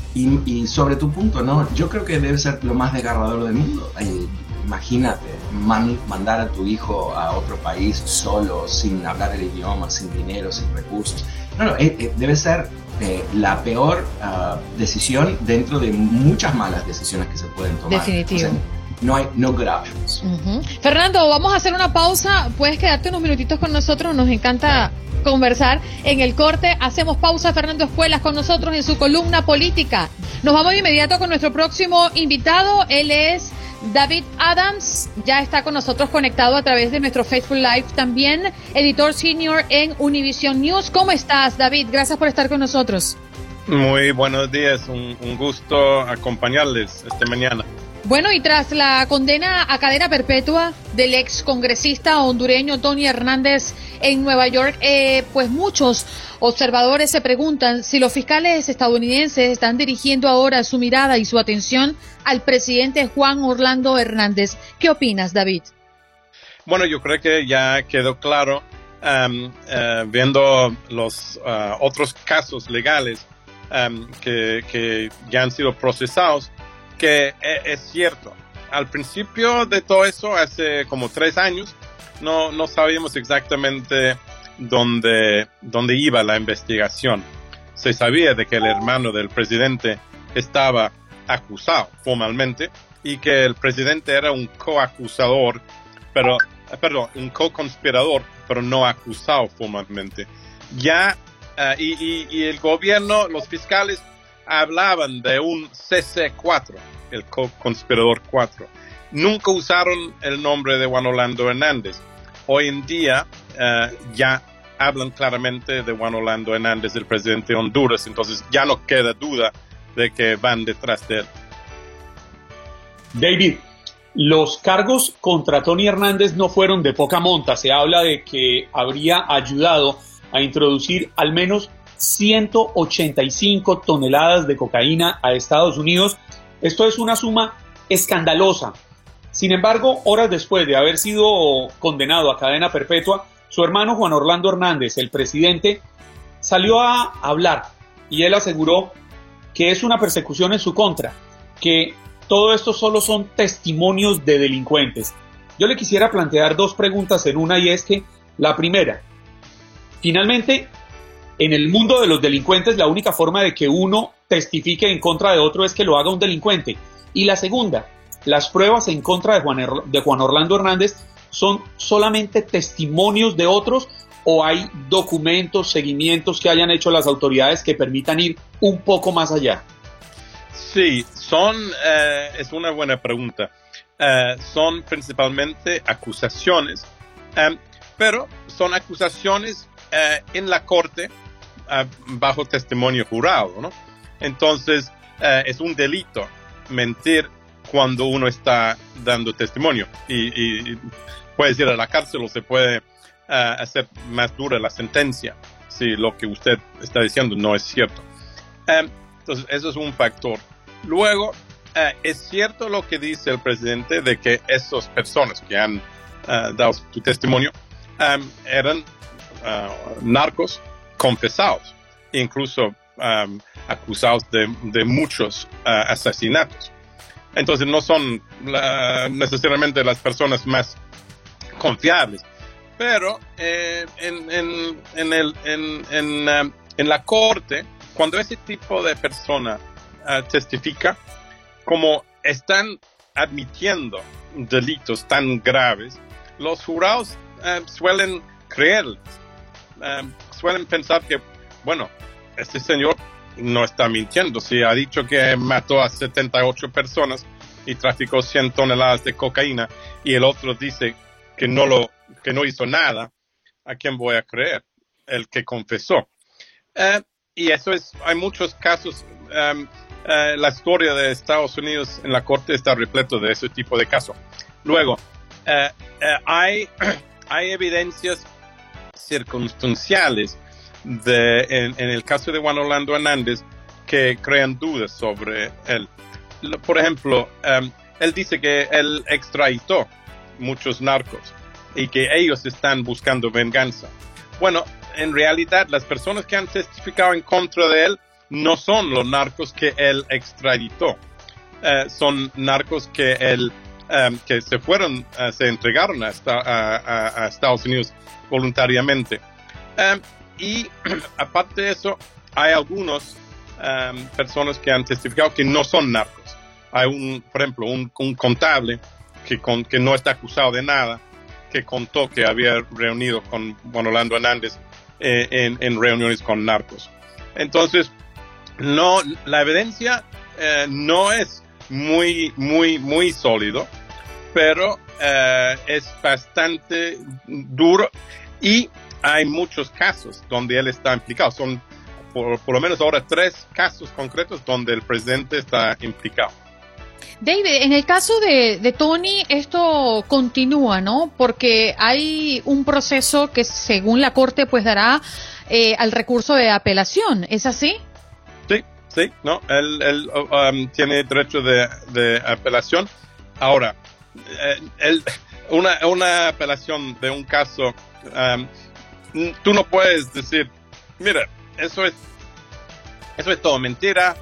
Y sobre tu punto, ¿no? Yo creo que debe ser lo más desgarrador del mundo. Imagínate, mandar a tu hijo a otro país solo, sin hablar el idioma, sin dinero, sin recursos. Debe ser la peor decisión dentro de muchas malas decisiones que se pueden tomar. Definitivo. O sea, no hay good options. Fernando, vamos a hacer una pausa. Puedes quedarte unos minutitos con nosotros. Nos encanta conversar. En el corte hacemos pausa. Fernando Espuelas con nosotros en su columna política. Nos vamos de inmediato con nuestro próximo invitado. Él es David Adams, ya está con nosotros conectado a través de nuestro Facebook Live también, editor senior en Univision News. ¿Cómo estás, David? Gracias por estar con nosotros. Muy buenos días, un gusto acompañarles esta mañana. Bueno, y tras la condena a cadena perpetua del ex congresista hondureño Tony Hernández en Nueva York, pues muchos observadores se preguntan si los fiscales estadounidenses están dirigiendo ahora su mirada y su atención al presidente Juan Orlando Hernández. ¿Qué opinas, David? Bueno, yo creo que ya quedó claro, viendo los otros casos legales que ya han sido procesados, que es cierto. Al principio de todo eso, hace como 3 años, no sabíamos exactamente dónde iba la investigación. Se sabía de que el hermano del presidente estaba acusado formalmente y que el presidente era un coacusador, un co-conspirador, pero no acusado formalmente. Ya, y el gobierno, los fiscales, hablaban de un CC4, el conspirador 4. Nunca usaron el nombre de Juan Orlando Hernández. Hoy en día ya hablan claramente de Juan Orlando Hernández, el presidente de Honduras, entonces ya no queda duda de que van detrás de él. David, los cargos contra Tony Hernández no fueron de poca monta. Se habla de que habría ayudado a introducir al menos 185 toneladas de cocaína a Estados Unidos. Esto es una suma escandalosa. Sin embargo, horas después de haber sido condenado a cadena perpetua, su hermano Juan Orlando Hernández, el presidente, salió a hablar y él aseguró que es una persecución en su contra, que todo esto solo son testimonios de delincuentes. Yo le quisiera plantear dos preguntas en una, y es que la primera, finalmente, en el mundo de los delincuentes la única forma de que uno testifique en contra de otro es que lo haga un delincuente. Y la segunda, las pruebas en contra de Juan Orlando Hernández son solamente testimonios de otros, o hay documentos, seguimientos que hayan hecho las autoridades que permitan ir un poco más allá. Sí, es una buena pregunta. Son principalmente acusaciones, pero son acusaciones en la corte bajo testimonio jurado, ¿no? Entonces, es un delito mentir cuando uno está dando testimonio y puedes ir a la cárcel o se puede hacer más dura la sentencia si lo que usted está diciendo no es cierto. Entonces, eso es un factor. Luego, es cierto lo que dice el presidente de que esas personas que han dado su testimonio eran narcos confesados, incluso acusados de muchos asesinatos. Entonces no son necesariamente las personas más confiables, pero en la corte, cuando ese tipo de persona testifica, como están admitiendo delitos tan graves, los jurados suelen creerles, suelen pensar que, bueno, este señor no está mintiendo. Si ha dicho que mató a 78 personas y traficó 100 toneladas de cocaína y el otro dice que no hizo nada, ¿a quién voy a creer? El que confesó. Y eso hay muchos casos. La historia de Estados Unidos en la corte está repleto de ese tipo de casos. Luego, hay evidencias circunstanciales en el caso de Juan Orlando Hernández que crean dudas sobre él. Por ejemplo, él dice que él extraditó muchos narcos y que ellos están buscando venganza. Bueno, en realidad las personas que han testificado en contra de él no son los narcos que él extraditó. Son narcos que se entregaron a Estados Unidos voluntariamente. Y aparte de eso, hay algunas personas que han testificado que no son narcos. Hay por ejemplo, un contable que no está acusado de nada, que contó que había reunido con Juan Orlando Hernández en reuniones con narcos. Entonces, la evidencia no es muy sólido, pero es bastante duro y hay muchos casos donde él está implicado. Son por lo menos ahora 3 casos concretos donde el presidente está implicado. David, en el caso de Tony, esto continúa, ¿no? Porque hay un proceso que según la Corte pues dará al recurso de apelación, ¿es así? Sí, no, él tiene derecho de apelación. Ahora, una apelación de un caso, tú no puedes decir, mira, eso es todo mentira.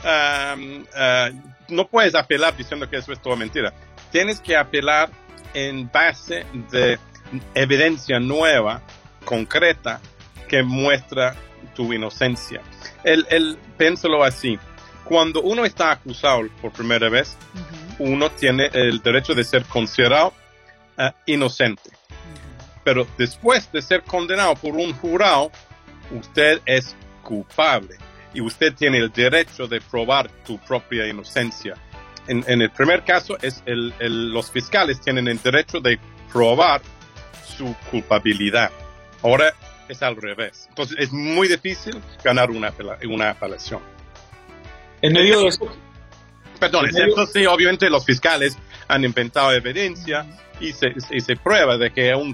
No puedes apelar diciendo que eso es todo mentira. Tienes que apelar en base de evidencia nueva, concreta, que muestra tu inocencia. Piénsalo así. Cuando uno está acusado por primera vez, uno tiene el derecho de ser considerado inocente. Pero después de ser condenado por un jurado, usted es culpable. y usted tiene el derecho de probar tu propia inocencia. En el primer caso, los fiscales tienen el derecho de probar su culpabilidad. Ahora es al revés. Entonces es muy difícil ganar una apelación. En medio de eso... Perdón, excepto si obviamente los fiscales han inventado evidencia y se prueba de que un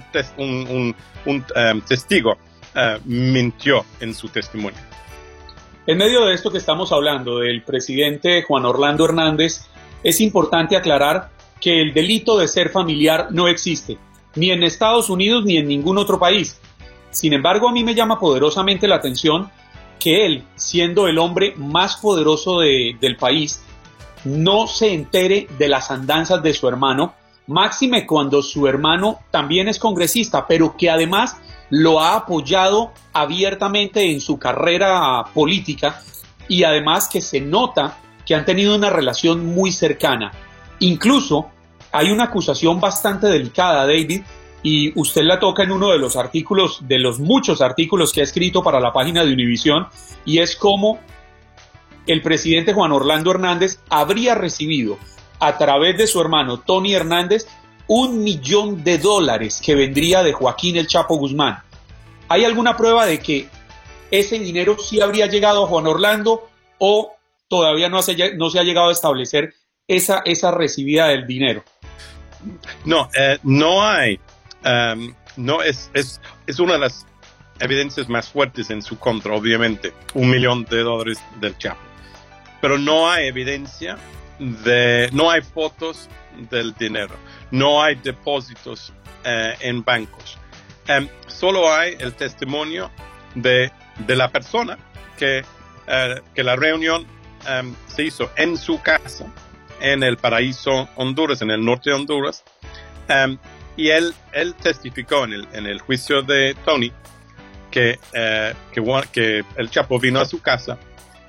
testigo mintió en su testimonio. En medio de esto que estamos hablando del presidente Juan Orlando Hernández, es importante aclarar que el delito de ser familiar no existe, ni en Estados Unidos ni en ningún otro país. Sin embargo, a mí me llama poderosamente la atención que él, siendo el hombre más poderoso del país, no se entere de las andanzas de su hermano, máxime cuando su hermano también es congresista, pero que además lo ha apoyado abiertamente en su carrera política, y además que se nota que han tenido una relación muy cercana. Incluso hay una acusación bastante delicada, David, y usted la toca en uno de los artículos, de los muchos artículos que ha escrito para la página de Univisión, y es cómo el presidente Juan Orlando Hernández habría recibido a través de su hermano Tony Hernández $1 millón que vendría de Joaquín El Chapo Guzmán. ¿Hay alguna prueba de que ese dinero sí habría llegado a Juan Orlando o todavía no se ha llegado a establecer esa recibida del dinero? No, no hay. No es una de las evidencias más fuertes en su contra, obviamente, $1 millón del Chapo. Pero no hay evidencia no hay fotos del dinero, no hay depósitos en bancos. Solo hay el testimonio de la persona que la reunión se hizo en su casa, en el Paraíso, Honduras, en el norte de Honduras. Y él testificó en el juicio de Tony que el Chapo vino a su casa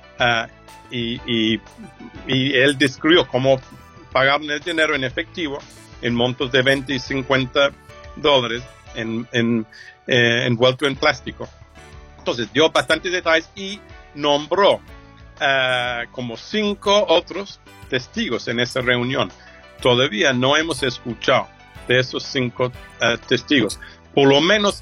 y él describió cómo pagaron el dinero en efectivo en montos de $20 y $50 envuelto en plástico. Entonces dio bastantes detalles y nombró como 5 otros testigos en esa reunión. Todavía no hemos escuchado de esos 5 testigos. Por lo menos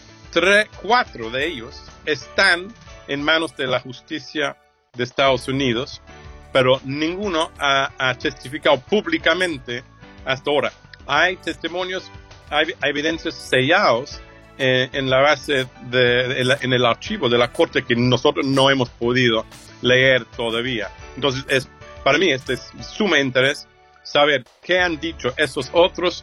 4 de ellos están en manos de la justicia de Estados Unidos, pero ninguno ha testificado públicamente hasta ahora. Hay testimonios, hay evidencias sellados en la base en el archivo de la corte que nosotros no hemos podido leer todavía. Entonces para mí es de suma interés saber qué han dicho esos otros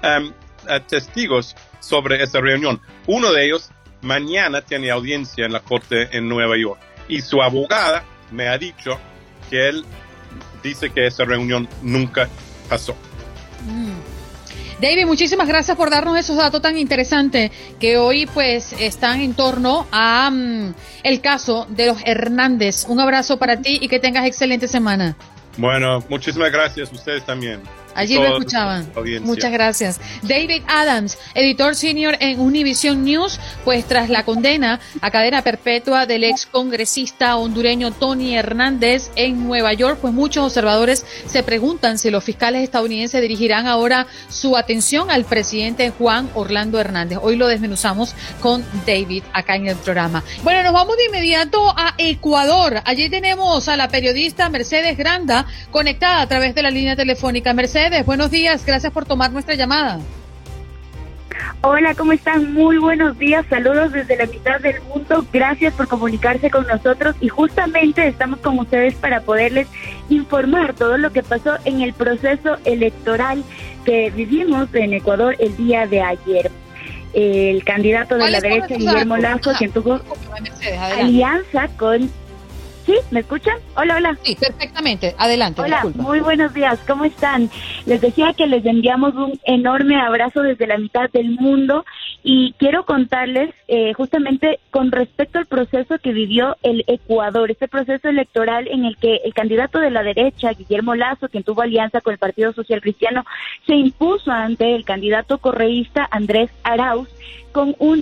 testigos sobre esa reunión. Uno de ellos mañana tiene audiencia en la corte en Nueva York y su abogada me ha dicho que él dice que esa reunión nunca pasó. David, muchísimas gracias por darnos esos datos tan interesantes que hoy pues están en torno a el caso de los Hernández. Un abrazo para ti y que tengas excelente semana. Bueno, muchísimas gracias, ustedes también. Allí lo escuchaban. Muchas gracias. David Adams, editor senior en Univision News, pues tras la condena a cadena perpetua del ex congresista hondureño Tony Hernández en Nueva York, pues muchos observadores se preguntan si los fiscales estadounidenses dirigirán ahora su atención al presidente Juan Orlando Hernández. Hoy lo desmenuzamos con David acá en el programa. Bueno, nos vamos de inmediato a Ecuador. Allí tenemos a la periodista Mercedes Granda conectada a través de la línea telefónica. Mercedes, buenos días, gracias por tomar nuestra llamada. Hola, ¿cómo están? Muy buenos días, saludos desde la mitad del mundo, gracias por comunicarse con nosotros y justamente estamos con ustedes para poderles informar todo lo que pasó en el proceso electoral que vivimos en Ecuador el día de ayer. El candidato de la derecha, Guillermo Lasso, quien tuvo alianza con... ¿Sí? ¿Me escuchan? Hola, hola. Sí, perfectamente. Adelante. Hola, disculpa. Muy buenos días. ¿Cómo están? Les decía que les enviamos un enorme abrazo desde la mitad del mundo Y quiero contarles justamente con respecto al proceso que vivió el Ecuador, este proceso electoral en el que el candidato de la derecha, Guillermo Lasso, quien tuvo alianza con el Partido Social Cristiano, se impuso ante el candidato correísta Andrés Arauz con un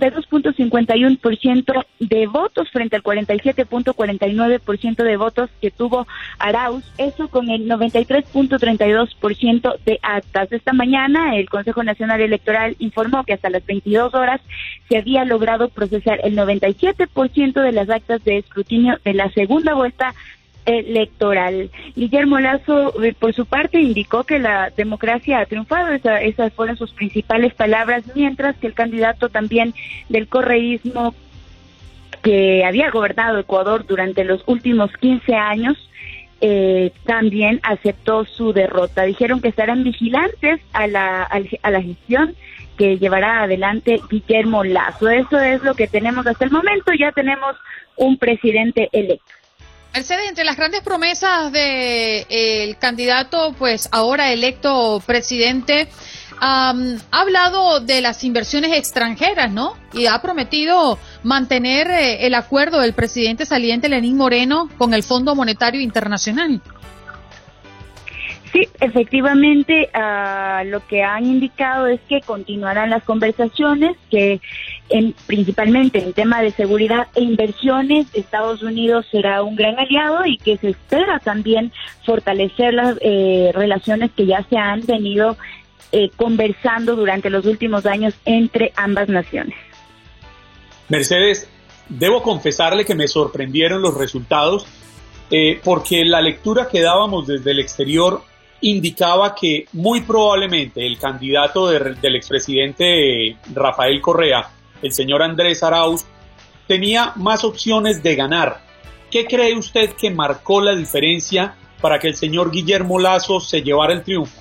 52.51% de votos frente al 47.49% de votos que tuvo Arauz, eso con el 93.32% de actas. Esta mañana el Consejo Nacional Electoral informó que hasta las 22 horas se había logrado procesar el 97% de las actas de escrutinio de la segunda vuelta electoral. Guillermo Lasso, por su parte, indicó que la democracia ha triunfado, esas fueron sus principales palabras, mientras que el candidato también del correísmo, que había gobernado Ecuador durante los últimos 15 años, también aceptó su derrota. Dijeron que estarán vigilantes a la gestión que llevará adelante Guillermo Lasso. Eso es lo que tenemos hasta el momento. Ya tenemos un presidente electo. Mercedes, entre las grandes promesas de el candidato, pues ahora electo presidente, ha hablado de las inversiones extranjeras, ¿no? Y ha prometido mantener el acuerdo del presidente saliente Lenín Moreno con el Fondo Monetario Internacional. Sí, efectivamente, lo que han indicado es que continuarán las conversaciones, que principalmente en tema de seguridad e inversiones, Estados Unidos será un gran aliado y que se espera también fortalecer las relaciones que ya se han venido conversando durante los últimos años entre ambas naciones. Mercedes, debo confesarle que me sorprendieron los resultados porque la lectura que dábamos desde el exterior indicaba que muy probablemente el candidato del expresidente Rafael Correa, el señor Andrés Arauz, tenía más opciones de ganar. ¿Qué cree usted que marcó la diferencia para que el señor Guillermo Lasso se llevara el triunfo?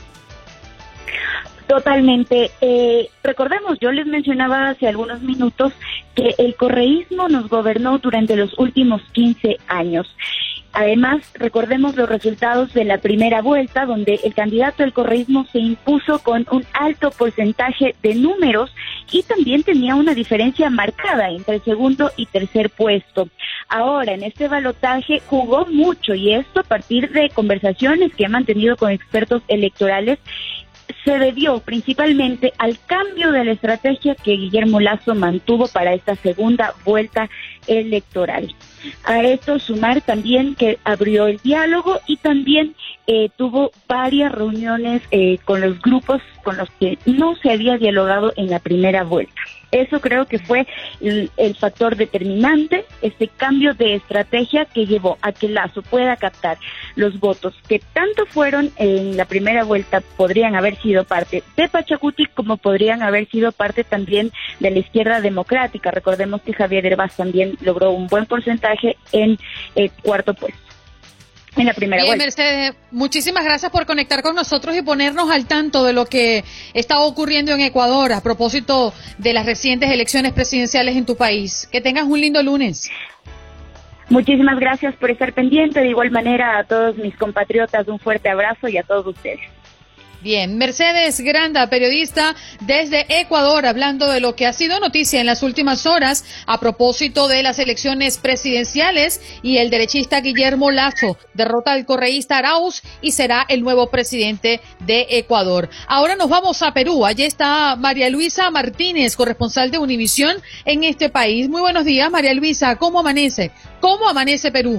Totalmente. Recordemos, yo les mencionaba hace algunos minutos que el correísmo nos gobernó durante los últimos 15 años. Además, recordemos los resultados de la primera vuelta, donde el candidato del correísmo se impuso con un alto porcentaje de números y también tenía una diferencia marcada entre el segundo y tercer puesto. Ahora, en este balotaje jugó mucho, y esto a partir de conversaciones que he mantenido con expertos electorales, se debió principalmente al cambio de la estrategia que Guillermo Lasso mantuvo para esta segunda vuelta electoral. A esto sumar también que abrió el diálogo y también tuvo varias reuniones con los grupos con los que no se había dialogado en la primera vuelta. Eso creo que fue el factor determinante, este cambio de estrategia que llevó a que Lasso pueda captar los votos que tanto fueron en la primera vuelta, podrían haber sido parte de Pachacuti, como podrían haber sido parte también de la izquierda democrática. Recordemos que Javier Herbaz también logró un buen porcentaje en el cuarto puesto en la primera vuelta. Mercedes, muchísimas gracias por conectar con nosotros y ponernos al tanto de lo que está ocurriendo en Ecuador a propósito de las recientes elecciones presidenciales en tu país. Que tengas un lindo lunes. Muchísimas gracias por estar pendiente. De igual manera, a todos mis compatriotas, un fuerte abrazo, y a todos ustedes. Bien, Mercedes Granda, periodista desde Ecuador, hablando de lo que ha sido noticia en las últimas horas a propósito de las elecciones presidenciales, y el derechista Guillermo Lasso derrota al correísta Arauz y será el nuevo presidente de Ecuador. Ahora nos vamos a Perú. Allí está María Luisa Martínez, corresponsal de Univisión en este país. Muy buenos días, María Luisa. ¿Cómo amanece? ¿Cómo amanece Perú?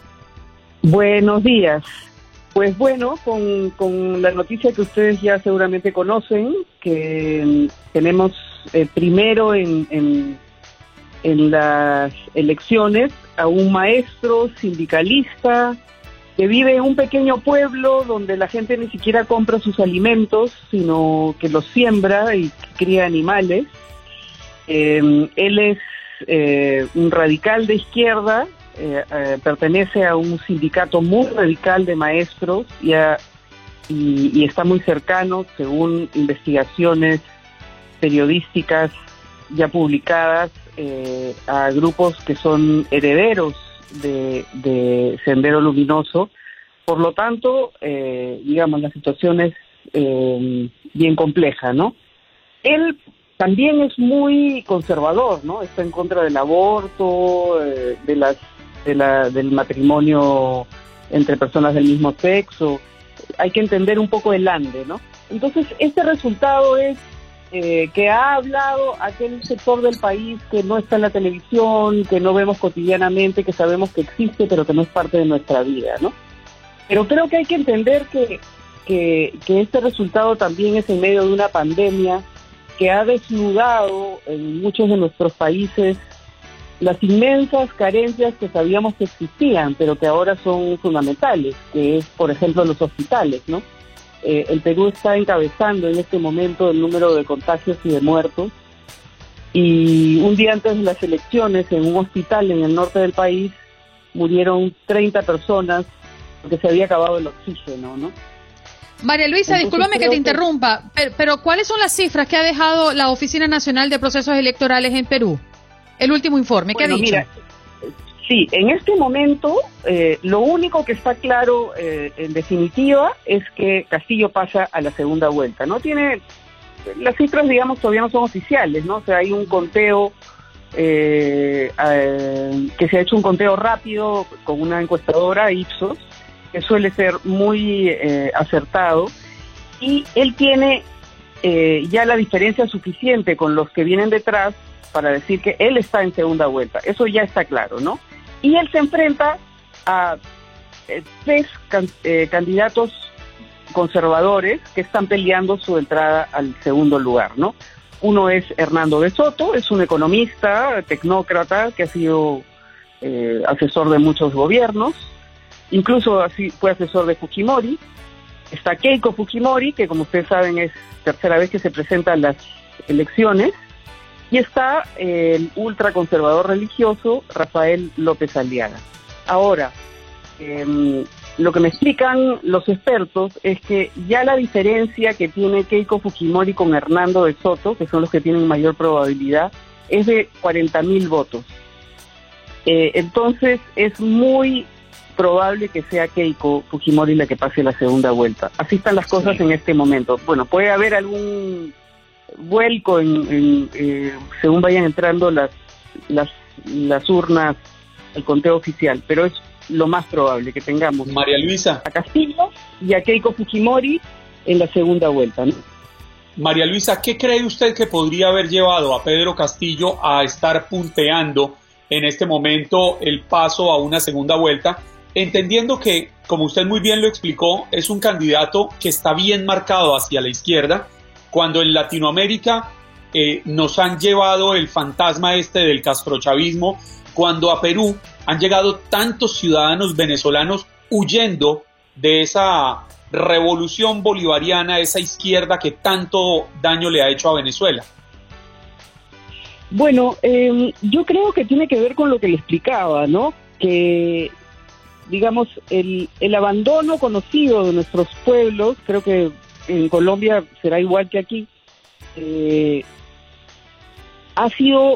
Buenos días. Pues bueno, con la noticia que ustedes ya seguramente conocen, que tenemos primero en las elecciones a un maestro sindicalista que vive en un pequeño pueblo donde la gente ni siquiera compra sus alimentos, sino que los siembra y cría animales. Él es un radical de izquierda. Pertenece a un sindicato muy radical de maestros y está muy cercano, según investigaciones periodísticas ya publicadas, a grupos que son herederos de Sendero Luminoso. Por lo tanto, digamos, la situación es bien compleja, ¿no? Él también es muy conservador, ¿no? Está en contra del aborto, del matrimonio entre personas del mismo sexo. Hay que entender un poco el ande, ¿no? Entonces, este resultado es que ha hablado aquel sector del país que no está en la televisión, que no vemos cotidianamente, que sabemos que existe, pero que no es parte de nuestra vida, ¿no? Pero creo que hay que entender que este resultado también es en medio de una pandemia que ha desnudado en muchos de nuestros países las inmensas carencias que sabíamos que existían, pero que ahora son fundamentales, que es, por ejemplo, los hospitales, ¿no? El Perú está encabezando en este momento el número de contagios y de muertos, y un día antes de las elecciones, en un hospital en el norte del país, murieron 30 personas porque se había acabado el oxígeno, ¿no? María Luisa, discúlpame que te interrumpa, pero ¿cuáles son las cifras que ha dejado la Oficina Nacional de Procesos Electorales en Perú? El último informe, ¿qué ha dicho? Mira, sí, en este momento lo único que está claro en definitiva es que Castillo pasa a la segunda vuelta. No tiene, las cifras, digamos, todavía no son oficiales, ¿no? O sea, hay un conteo que se ha hecho un conteo rápido con una encuestadora, Ipsos, que suele ser muy acertado, y él tiene ya la diferencia suficiente con los que vienen detrás para decir que él está en segunda vuelta. Eso ya está claro, ¿no? Y él se enfrenta a tres candidatos conservadores que están peleando su entrada al segundo lugar, ¿no? Uno es Hernando de Soto, es un economista, tecnócrata, que ha sido asesor de muchos gobiernos, incluso así fue asesor de Fujimori. Está Keiko Fujimori, que como ustedes saben es tercera vez que se presenta a las elecciones, y está el ultraconservador religioso Rafael López Aliaga. Ahora, lo que me explican los expertos es que ya la diferencia que tiene Keiko Fujimori con Hernando de Soto, que son los que tienen mayor probabilidad, es de 40.000 votos. Entonces es muy probable que sea Keiko Fujimori la que pase la segunda vuelta. Así están las cosas en este momento. Bueno, puede haber algún vuelco según vayan entrando las urnas, el conteo oficial, pero es lo más probable que tengamos María Luisa, a Castillo y a Keiko Fujimori en la segunda vuelta, ¿no? María Luisa, ¿qué cree usted que podría haber llevado a Pedro Castillo a estar punteando en este momento el paso a una segunda vuelta, entendiendo que, como usted muy bien lo explicó, es un candidato que está bien marcado hacia la izquierda, cuando en Latinoamérica nos han llevado el fantasma del castrochavismo, cuando a Perú han llegado tantos ciudadanos venezolanos huyendo de esa revolución bolivariana, esa izquierda que tanto daño le ha hecho a Venezuela? Bueno, yo creo que tiene que ver con lo que le explicaba, ¿no? Que, digamos, el abandono conocido de nuestros pueblos, creo que en Colombia será igual que aquí, ha sido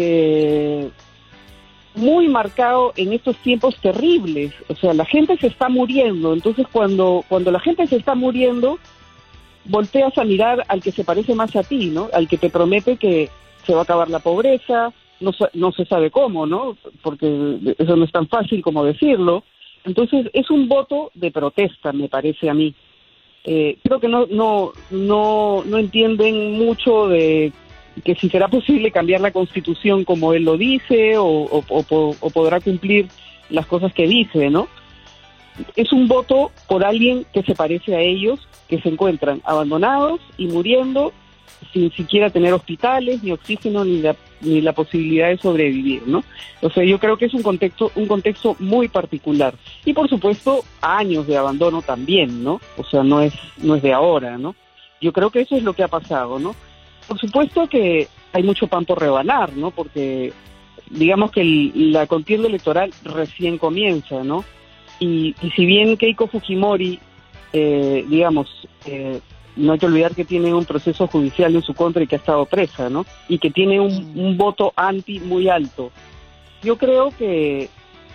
muy marcado en estos tiempos terribles. O sea, la gente se está muriendo, entonces cuando la gente se está muriendo, volteas a mirar al que se parece más a ti, ¿no? Al que te promete que se va a acabar la pobreza, no se sabe cómo, ¿no? Porque eso no es tan fácil como decirlo. Entonces es un voto de protesta, me parece a mí. Creo que no entienden mucho de que si será posible cambiar la Constitución como él lo dice o podrá cumplir las cosas que dice, ¿no? Es un voto por alguien que se parece a ellos, que se encuentran abandonados y muriendo sin siquiera tener hospitales, ni oxígeno, ni la posibilidad de sobrevivir, ¿no? O sea, yo creo que es un contexto muy particular. Y por supuesto, años de abandono también, ¿no? O sea, no es de ahora, ¿no? Yo creo que eso es lo que ha pasado, ¿no? Por supuesto que hay mucho pan por rebanar, ¿no? Porque digamos que la contienda electoral recién comienza, ¿no? Y si bien Keiko Fujimori, no hay que olvidar que tiene un proceso judicial en su contra y que ha estado presa, ¿no? Y que tiene un voto anti muy alto. Yo creo que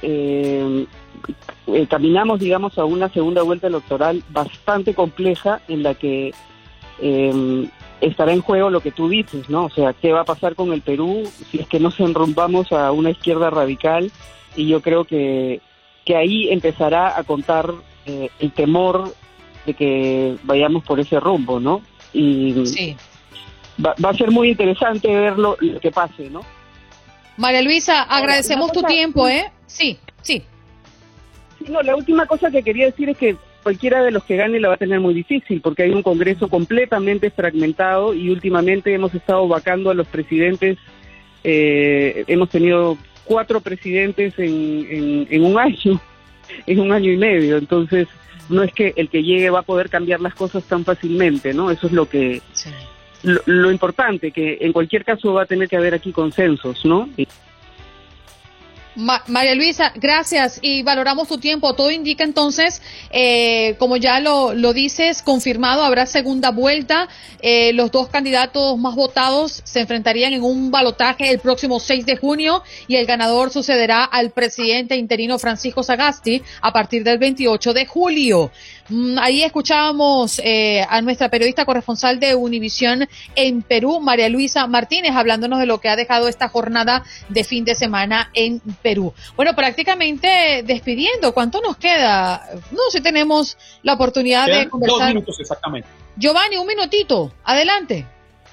caminamos, a una segunda vuelta electoral bastante compleja en la que estará en juego lo que tú dices, ¿no? O sea, ¿qué va a pasar con el Perú si es que nos enrumbamos a una izquierda radical? Y yo creo que ahí empezará a contar el temor de que vayamos por ese rumbo, ¿no? Y sí. va a ser muy interesante ver lo que pase, ¿no? María Luisa, agradecemos tu tiempo, ¿eh? Sí. Sí, no, la última cosa que quería decir es que cualquiera de los que gane la va a tener muy difícil, porque hay un Congreso completamente fragmentado y últimamente hemos estado vacando a los presidentes. Hemos tenido 4 presidentes en un año, en un año y medio. Entonces, no es que el que llegue va a poder cambiar las cosas tan fácilmente, ¿no? Eso es lo que sí. lo importante, que en cualquier caso va a tener que haber aquí consensos, ¿no? María Luisa, gracias y valoramos tu tiempo. Todo indica entonces, como ya lo dices, confirmado, habrá segunda vuelta. Los 2 candidatos más votados se enfrentarían en un balotaje el próximo 6 de junio y el ganador sucederá al presidente interino Francisco Sagasti a partir del 28 de julio. Ahí escuchábamos a nuestra periodista corresponsal de Univisión en Perú, María Luisa Martínez, hablándonos de lo que ha dejado esta jornada de fin de semana en Perú. Bueno, prácticamente despidiendo, ¿cuánto nos queda? No sé si tenemos la oportunidad de conversar. 2 minutos exactamente. Giovanni, un minutito, adelante.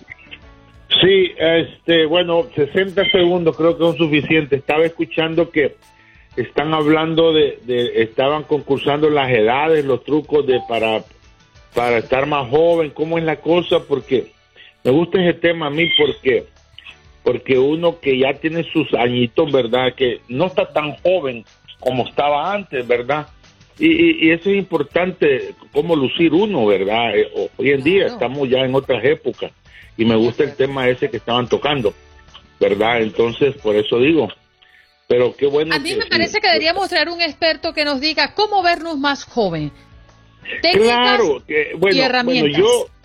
Sí, bueno, 60 segundos creo que son suficientes. Estaba escuchando que están hablando estaban concursando las edades, los trucos para estar más joven, cómo es la cosa, porque me gusta ese tema a mí porque uno que ya tiene sus añitos, ¿verdad? Que no está tan joven como estaba antes, ¿verdad? Y eso es importante, cómo lucir uno, ¿verdad? Hoy en día estamos ya en otras épocas y me gusta el tema ese que estaban tocando, ¿verdad? Entonces, por eso digo. Pero qué bueno. A mí me parece que deberíamos traer un experto que nos diga cómo vernos más joven. Técnicas y herramientas.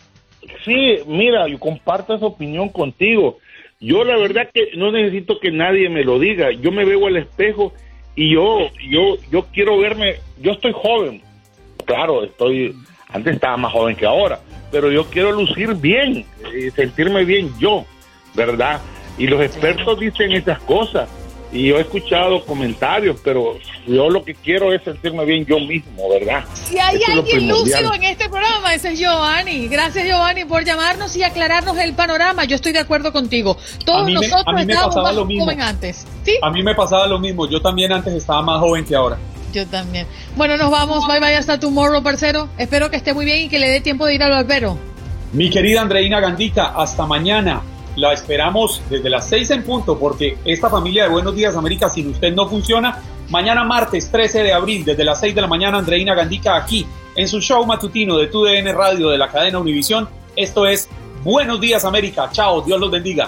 Mira, yo comparto esa opinión contigo. Yo la verdad que no necesito que nadie me lo diga. Yo me veo al espejo y yo quiero verme. Yo estoy joven. Claro, antes estaba más joven que ahora, pero yo quiero lucir bien y sentirme bien yo, ¿verdad? Y los expertos dicen esas cosas. Y yo he escuchado comentarios, pero yo lo que quiero es sentirme bien yo mismo, ¿verdad? Si hay alguien lúcido en este programa, ese es Giovanni. Gracias, Giovanni, por llamarnos y aclararnos el panorama. Yo estoy de acuerdo contigo. Todos nosotros estábamos más joven antes. ¿Sí? A mí me pasaba lo mismo. Yo también antes estaba más joven que ahora. Yo también. Bueno, nos vamos. Bye, bye, hasta tomorrow, parcero. Espero que esté muy bien y que le dé tiempo de ir al barbero. Mi querida Andreina Gandica, hasta mañana. La esperamos desde las 6 en punto, porque esta familia de Buenos Días América sin usted no funciona. Mañana martes 13 de abril, desde las 6 de la mañana, Andreina Gandica aquí, en su show matutino de TUDN Radio de la cadena Univisión. Esto es Buenos Días América. Chao, Dios los bendiga.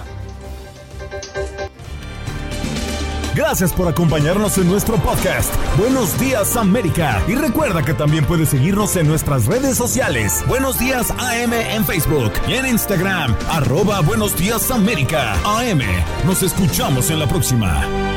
Gracias por acompañarnos en nuestro podcast Buenos Días América. Y recuerda que también puedes seguirnos en nuestras redes sociales. Buenos Días AM en Facebook y en Instagram, @Buenos Días América AM. Nos escuchamos en la próxima.